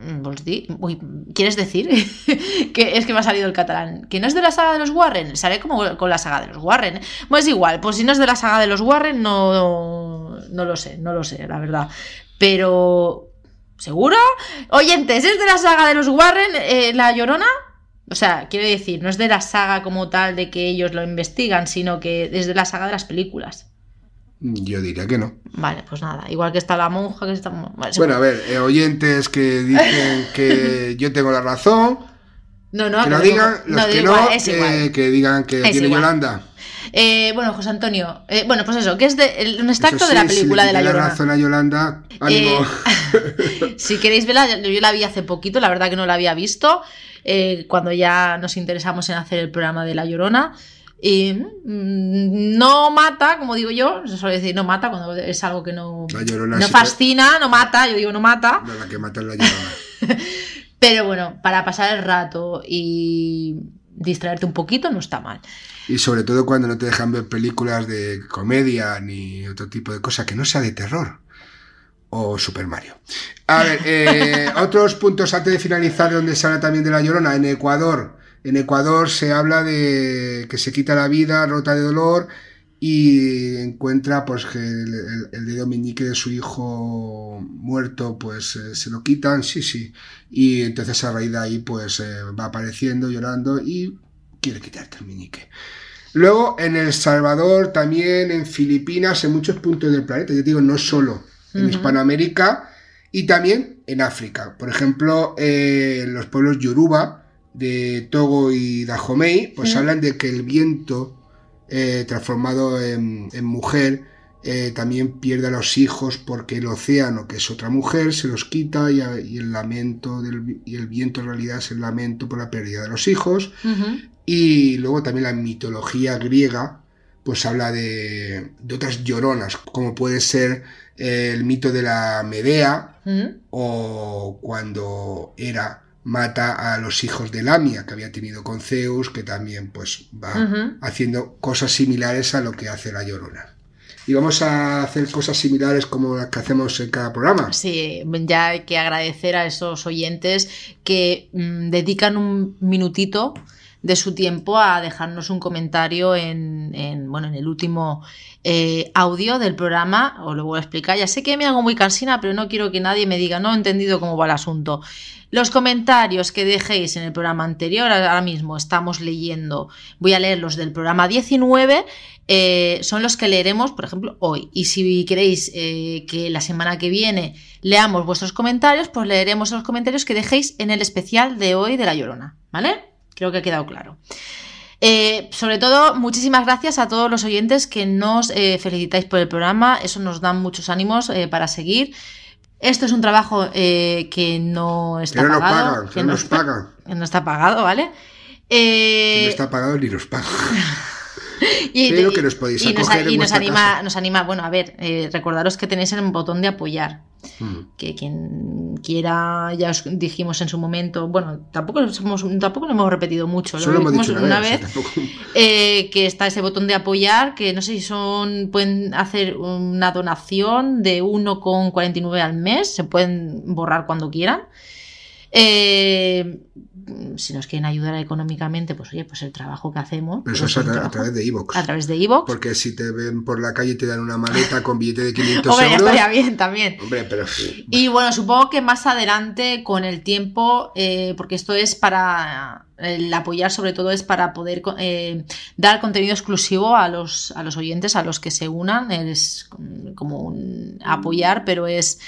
¿quieres decir? Que es que me ha salido el catalán. ¿Que no es de la saga de los Warren? Sale como con la saga de los Warren. Pues igual, pues si no es de la saga de los Warren, no lo sé, la verdad. Pero... ¿seguro? Oyentes, ¿es de la saga de los Warren La Llorona? O sea, quiero decir, no es de la saga como tal de que ellos lo investigan, sino que es de la saga de las películas. Yo diría que no. Vale, pues nada, igual que está la monja, que está... Bueno, a ver, oyentes que dicen que yo tengo la razón, que lo digan, los que no, que digan que tiene igual Yolanda. Bueno, José Antonio, pues eso, que es un extracto de la película de La Llorona. La razón a Yolanda, ánimo. Si queréis verla, yo la vi hace poquito, la verdad que no la había visto, cuando ya nos interesamos en hacer el programa de La Llorona. Y no mata, como digo yo, se suele decir no mata cuando es algo que no fascina, no mata, yo digo no mata. La que mata es La Llorona. Pero bueno, para pasar el rato y distraerte un poquito no está mal. Y sobre todo cuando no te dejan ver películas de comedia ni otro tipo de cosa que no sea de terror. O Super Mario. A ver, otros puntos antes de finalizar donde se habla también de La Llorona. En Ecuador se habla de que se quita la vida, rota de dolor, y encuentra pues que el dedo meñique de su hijo muerto pues se lo quitan, sí, y entonces a raíz de ahí pues va apareciendo llorando y quiere quitarte el meñique. Luego en El Salvador, también en Filipinas, en muchos puntos del planeta, yo digo no solo en Hispanoamérica, y también en África, por ejemplo en los pueblos Yoruba de Togo y Dahomey, pues hablan de que el viento transformado en mujer también pierde a los hijos porque el océano, que es otra mujer, se los quita y el lamento y el viento en realidad es el lamento por la pérdida de los hijos. Y luego también la mitología griega pues habla de otras lloronas, como puede ser el mito de la Medea, o cuando Hera mata a los hijos de Lamia que había tenido con Zeus, que también pues va haciendo cosas similares a lo que hace la Llorona. Y vamos a hacer cosas similares como las que hacemos en cada programa. Sí, ya hay que agradecer a esos oyentes que dedican un minutito de su tiempo a dejarnos un comentario en el último audio del programa. Os lo voy a explicar. Ya sé que me hago muy cansina, pero no quiero que nadie me diga, no he entendido cómo va el asunto. Los comentarios que dejéis en el programa anterior, ahora mismo estamos leyendo, voy a leer los del programa 19, son los que leeremos, por ejemplo, hoy. Y si queréis que la semana que viene leamos vuestros comentarios, pues leeremos los comentarios que dejéis en el especial de hoy de La Llorona, ¿vale? Creo que ha quedado claro. Sobre todo, muchísimas gracias a todos los oyentes que nos felicitáis por el programa. Eso nos da muchos ánimos para seguir. Esto es un trabajo que no está pagado. Que no nos pagan. Que no está pagado, ¿vale? Que no está pagado ni nos pagan. Pero que nos podéis acoger en vuestra casa. Nos anima, bueno, a ver, recordaros que tenéis el botón de apoyar. Que quien quiera, ya os dijimos en su momento, bueno, tampoco lo hemos repetido mucho, lo dijimos una vez, que está ese botón de apoyar, que no sé si pueden hacer una donación de 1,49 al mes, se pueden borrar cuando quieran. Si nos quieren ayudar económicamente, pues oye, pues el trabajo que hacemos. Pero eso es a través de iVoox. A través de iVoox. Porque si te ven por la calle y te dan una maleta con billete de 500 Hombre, euros. estaría bien también. Hombre, pero. Y bueno, supongo que más adelante, con el tiempo, porque esto es para. El apoyar, sobre todo, es para poder dar contenido exclusivo a los oyentes, a los que se unan. Es como un apoyar, pero es.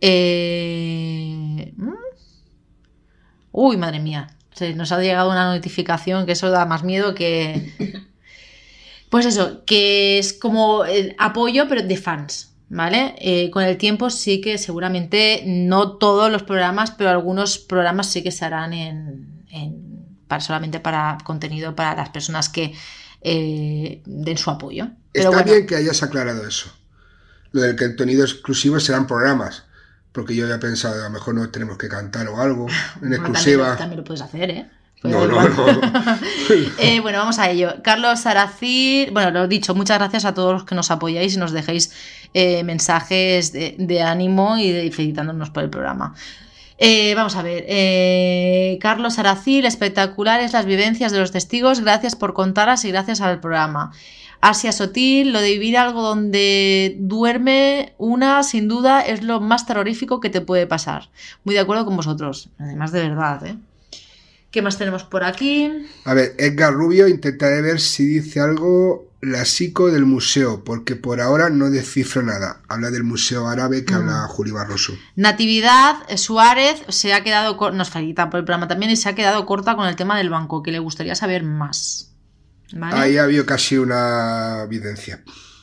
Uy, madre mía, nos ha llegado una notificación que eso da más miedo que... Pues eso, que es como el apoyo, pero de fans, ¿vale? Con el tiempo sí que seguramente, no todos los programas, pero algunos programas sí que se harán solamente para contenido para las personas que den su apoyo. Pero Está bien que hayas aclarado eso. Lo del contenido exclusivo serán programas. Porque yo había pensado, a lo mejor no tenemos que cantar o algo en exclusiva. También lo puedes hacer, ¿eh? No. Bueno, vamos a ello. Carlos Saracir, bueno, lo he dicho, muchas gracias a todos los que nos apoyáis y nos dejéis mensajes de ánimo y felicitándonos por el programa. Vamos a ver. Carlos Saracir, espectaculares las vivencias de los testigos, gracias por contarlas y gracias al programa. Asia Sotil, lo de vivir algo donde duerme sin duda, es lo más terrorífico que te puede pasar. Muy de acuerdo con vosotros, además de verdad, ¿eh? ¿Qué más tenemos por aquí? A ver, Edgar Rubio, intentaré ver si dice algo la psico del museo, porque por ahora no descifro nada. Habla del museo árabe que habla Juli Barroso. Natividad Suárez se ha quedado, nos felicita por el programa también, y se ha quedado corta con el tema del banco, que le gustaría saber más. ¿Vale? Ahí ha habido casi una evidencia.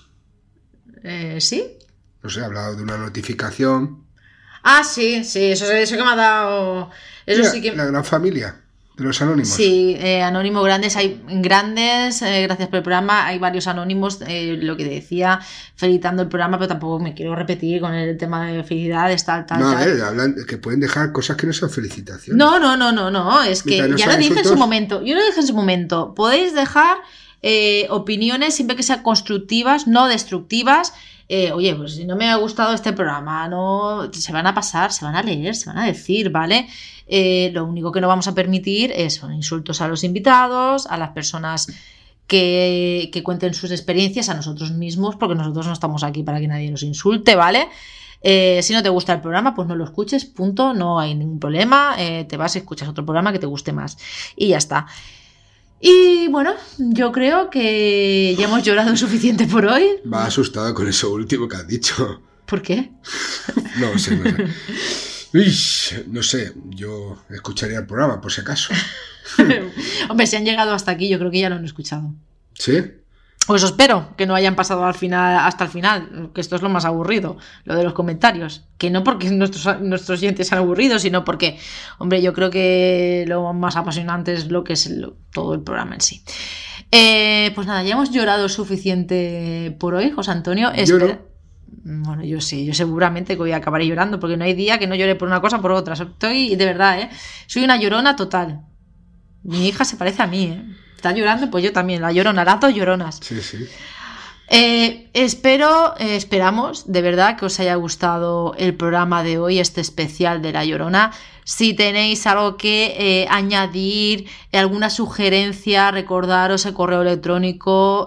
¿Sí? No sé, ha hablado de una notificación. Ah, sí, eso que me ha dado... Eso Mira, sí que... La gran familia de los anónimos. Sí, anónimo grandes, hay grandes, gracias por el programa, hay varios anónimos, lo que te decía, felicitando el programa, pero tampoco me quiero repetir con el tema de felicidades, tal. A ver, hablan que pueden dejar cosas que no son felicitaciones. No, es que no ya lo dije en su momento, podéis dejar opiniones siempre que sean constructivas, no destructivas. Oye, pues si no me ha gustado este programa, se van a pasar, se van a leer, se van a decir, ¿vale? Lo único que no vamos a permitir son insultos a los invitados, a las personas que cuenten sus experiencias, a nosotros mismos, porque nosotros no estamos aquí para que nadie nos insulte, ¿vale? Si no te gusta el programa, pues no lo escuches, punto, no hay ningún problema, te vas y escuchas otro programa que te guste más y ya está. Y bueno, yo creo que ya hemos llorado suficiente por hoy. Va asustado con eso último que has dicho. ¿Por qué? No sé. Uy, no sé, yo escucharía el programa por si acaso. Hombre, si han llegado hasta aquí, yo creo que ya lo han escuchado. ¿Sí? Pues espero que no hayan pasado hasta el final, que esto es lo más aburrido, lo de los comentarios. Que no porque nuestros oyentes sean aburridos, sino porque, hombre, yo creo que lo más apasionante es lo que es todo el programa en sí. Pues nada, ya hemos llorado suficiente por hoy, José Antonio. Bueno, yo sí, yo seguramente que voy a acabar llorando, porque no hay día que no llore por una cosa o por otra. Estoy, de verdad, soy una llorona total. Mi hija se parece a mí, Está llorando, pues yo también, la llorona, las dos lloronas. Sí. Esperamos de verdad que os haya gustado el programa de hoy, este especial de La Llorona. Si tenéis algo que añadir, alguna sugerencia, recordaros el correo electrónico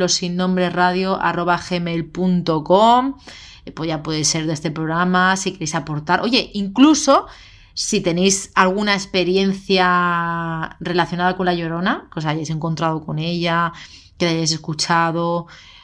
losinnombreradio@gmail.com. Pues ya puede ser de este programa, si queréis aportar. Oye, incluso si tenéis alguna experiencia relacionada con La Llorona, que os hayáis encontrado con ella, que la hayáis escuchado,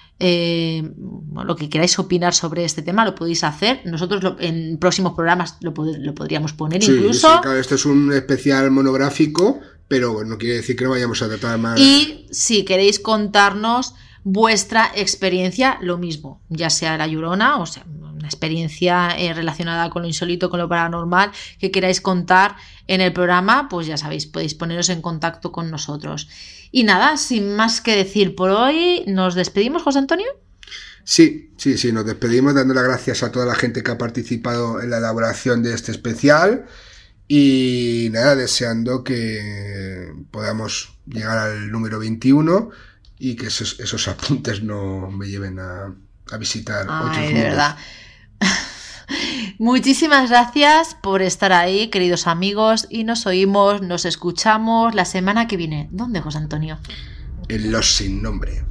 lo que queráis opinar sobre este tema lo podéis hacer. Nosotros en próximos programas lo podríamos poner, sí, incluso. Sí, claro, esto es un especial monográfico, pero no quiere decir que no vayamos a tratar más. Y si queréis contarnos vuestra experiencia, lo mismo, ya sea La Llorona, o sea, una experiencia relacionada con lo insólito, con lo paranormal, que queráis contar en el programa, pues ya sabéis, podéis poneros en contacto con nosotros. Y nada, sin más que decir por hoy, ¿nos despedimos, José Antonio? Sí, nos despedimos dando las gracias a toda la gente que ha participado en la elaboración de este especial y nada, deseando que podamos llegar al número 21 y que esos apuntes no me lleven a visitar otros mundos. De verdad. Muchísimas gracias por estar ahí, queridos amigos, y nos escuchamos la semana que viene. ¿Dónde, José Antonio? En Los Sin Nombre.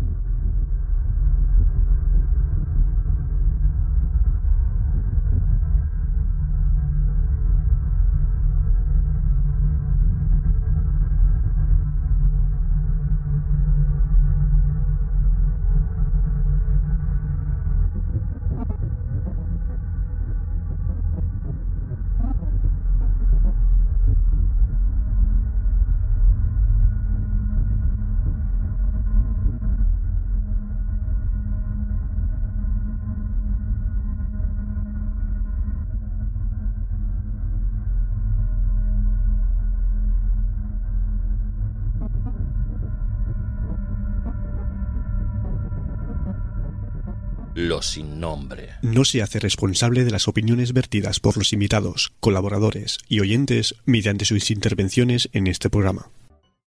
Los Sin Nombre. No se hace responsable de las opiniones vertidas por los invitados, colaboradores y oyentes mediante sus intervenciones en este programa.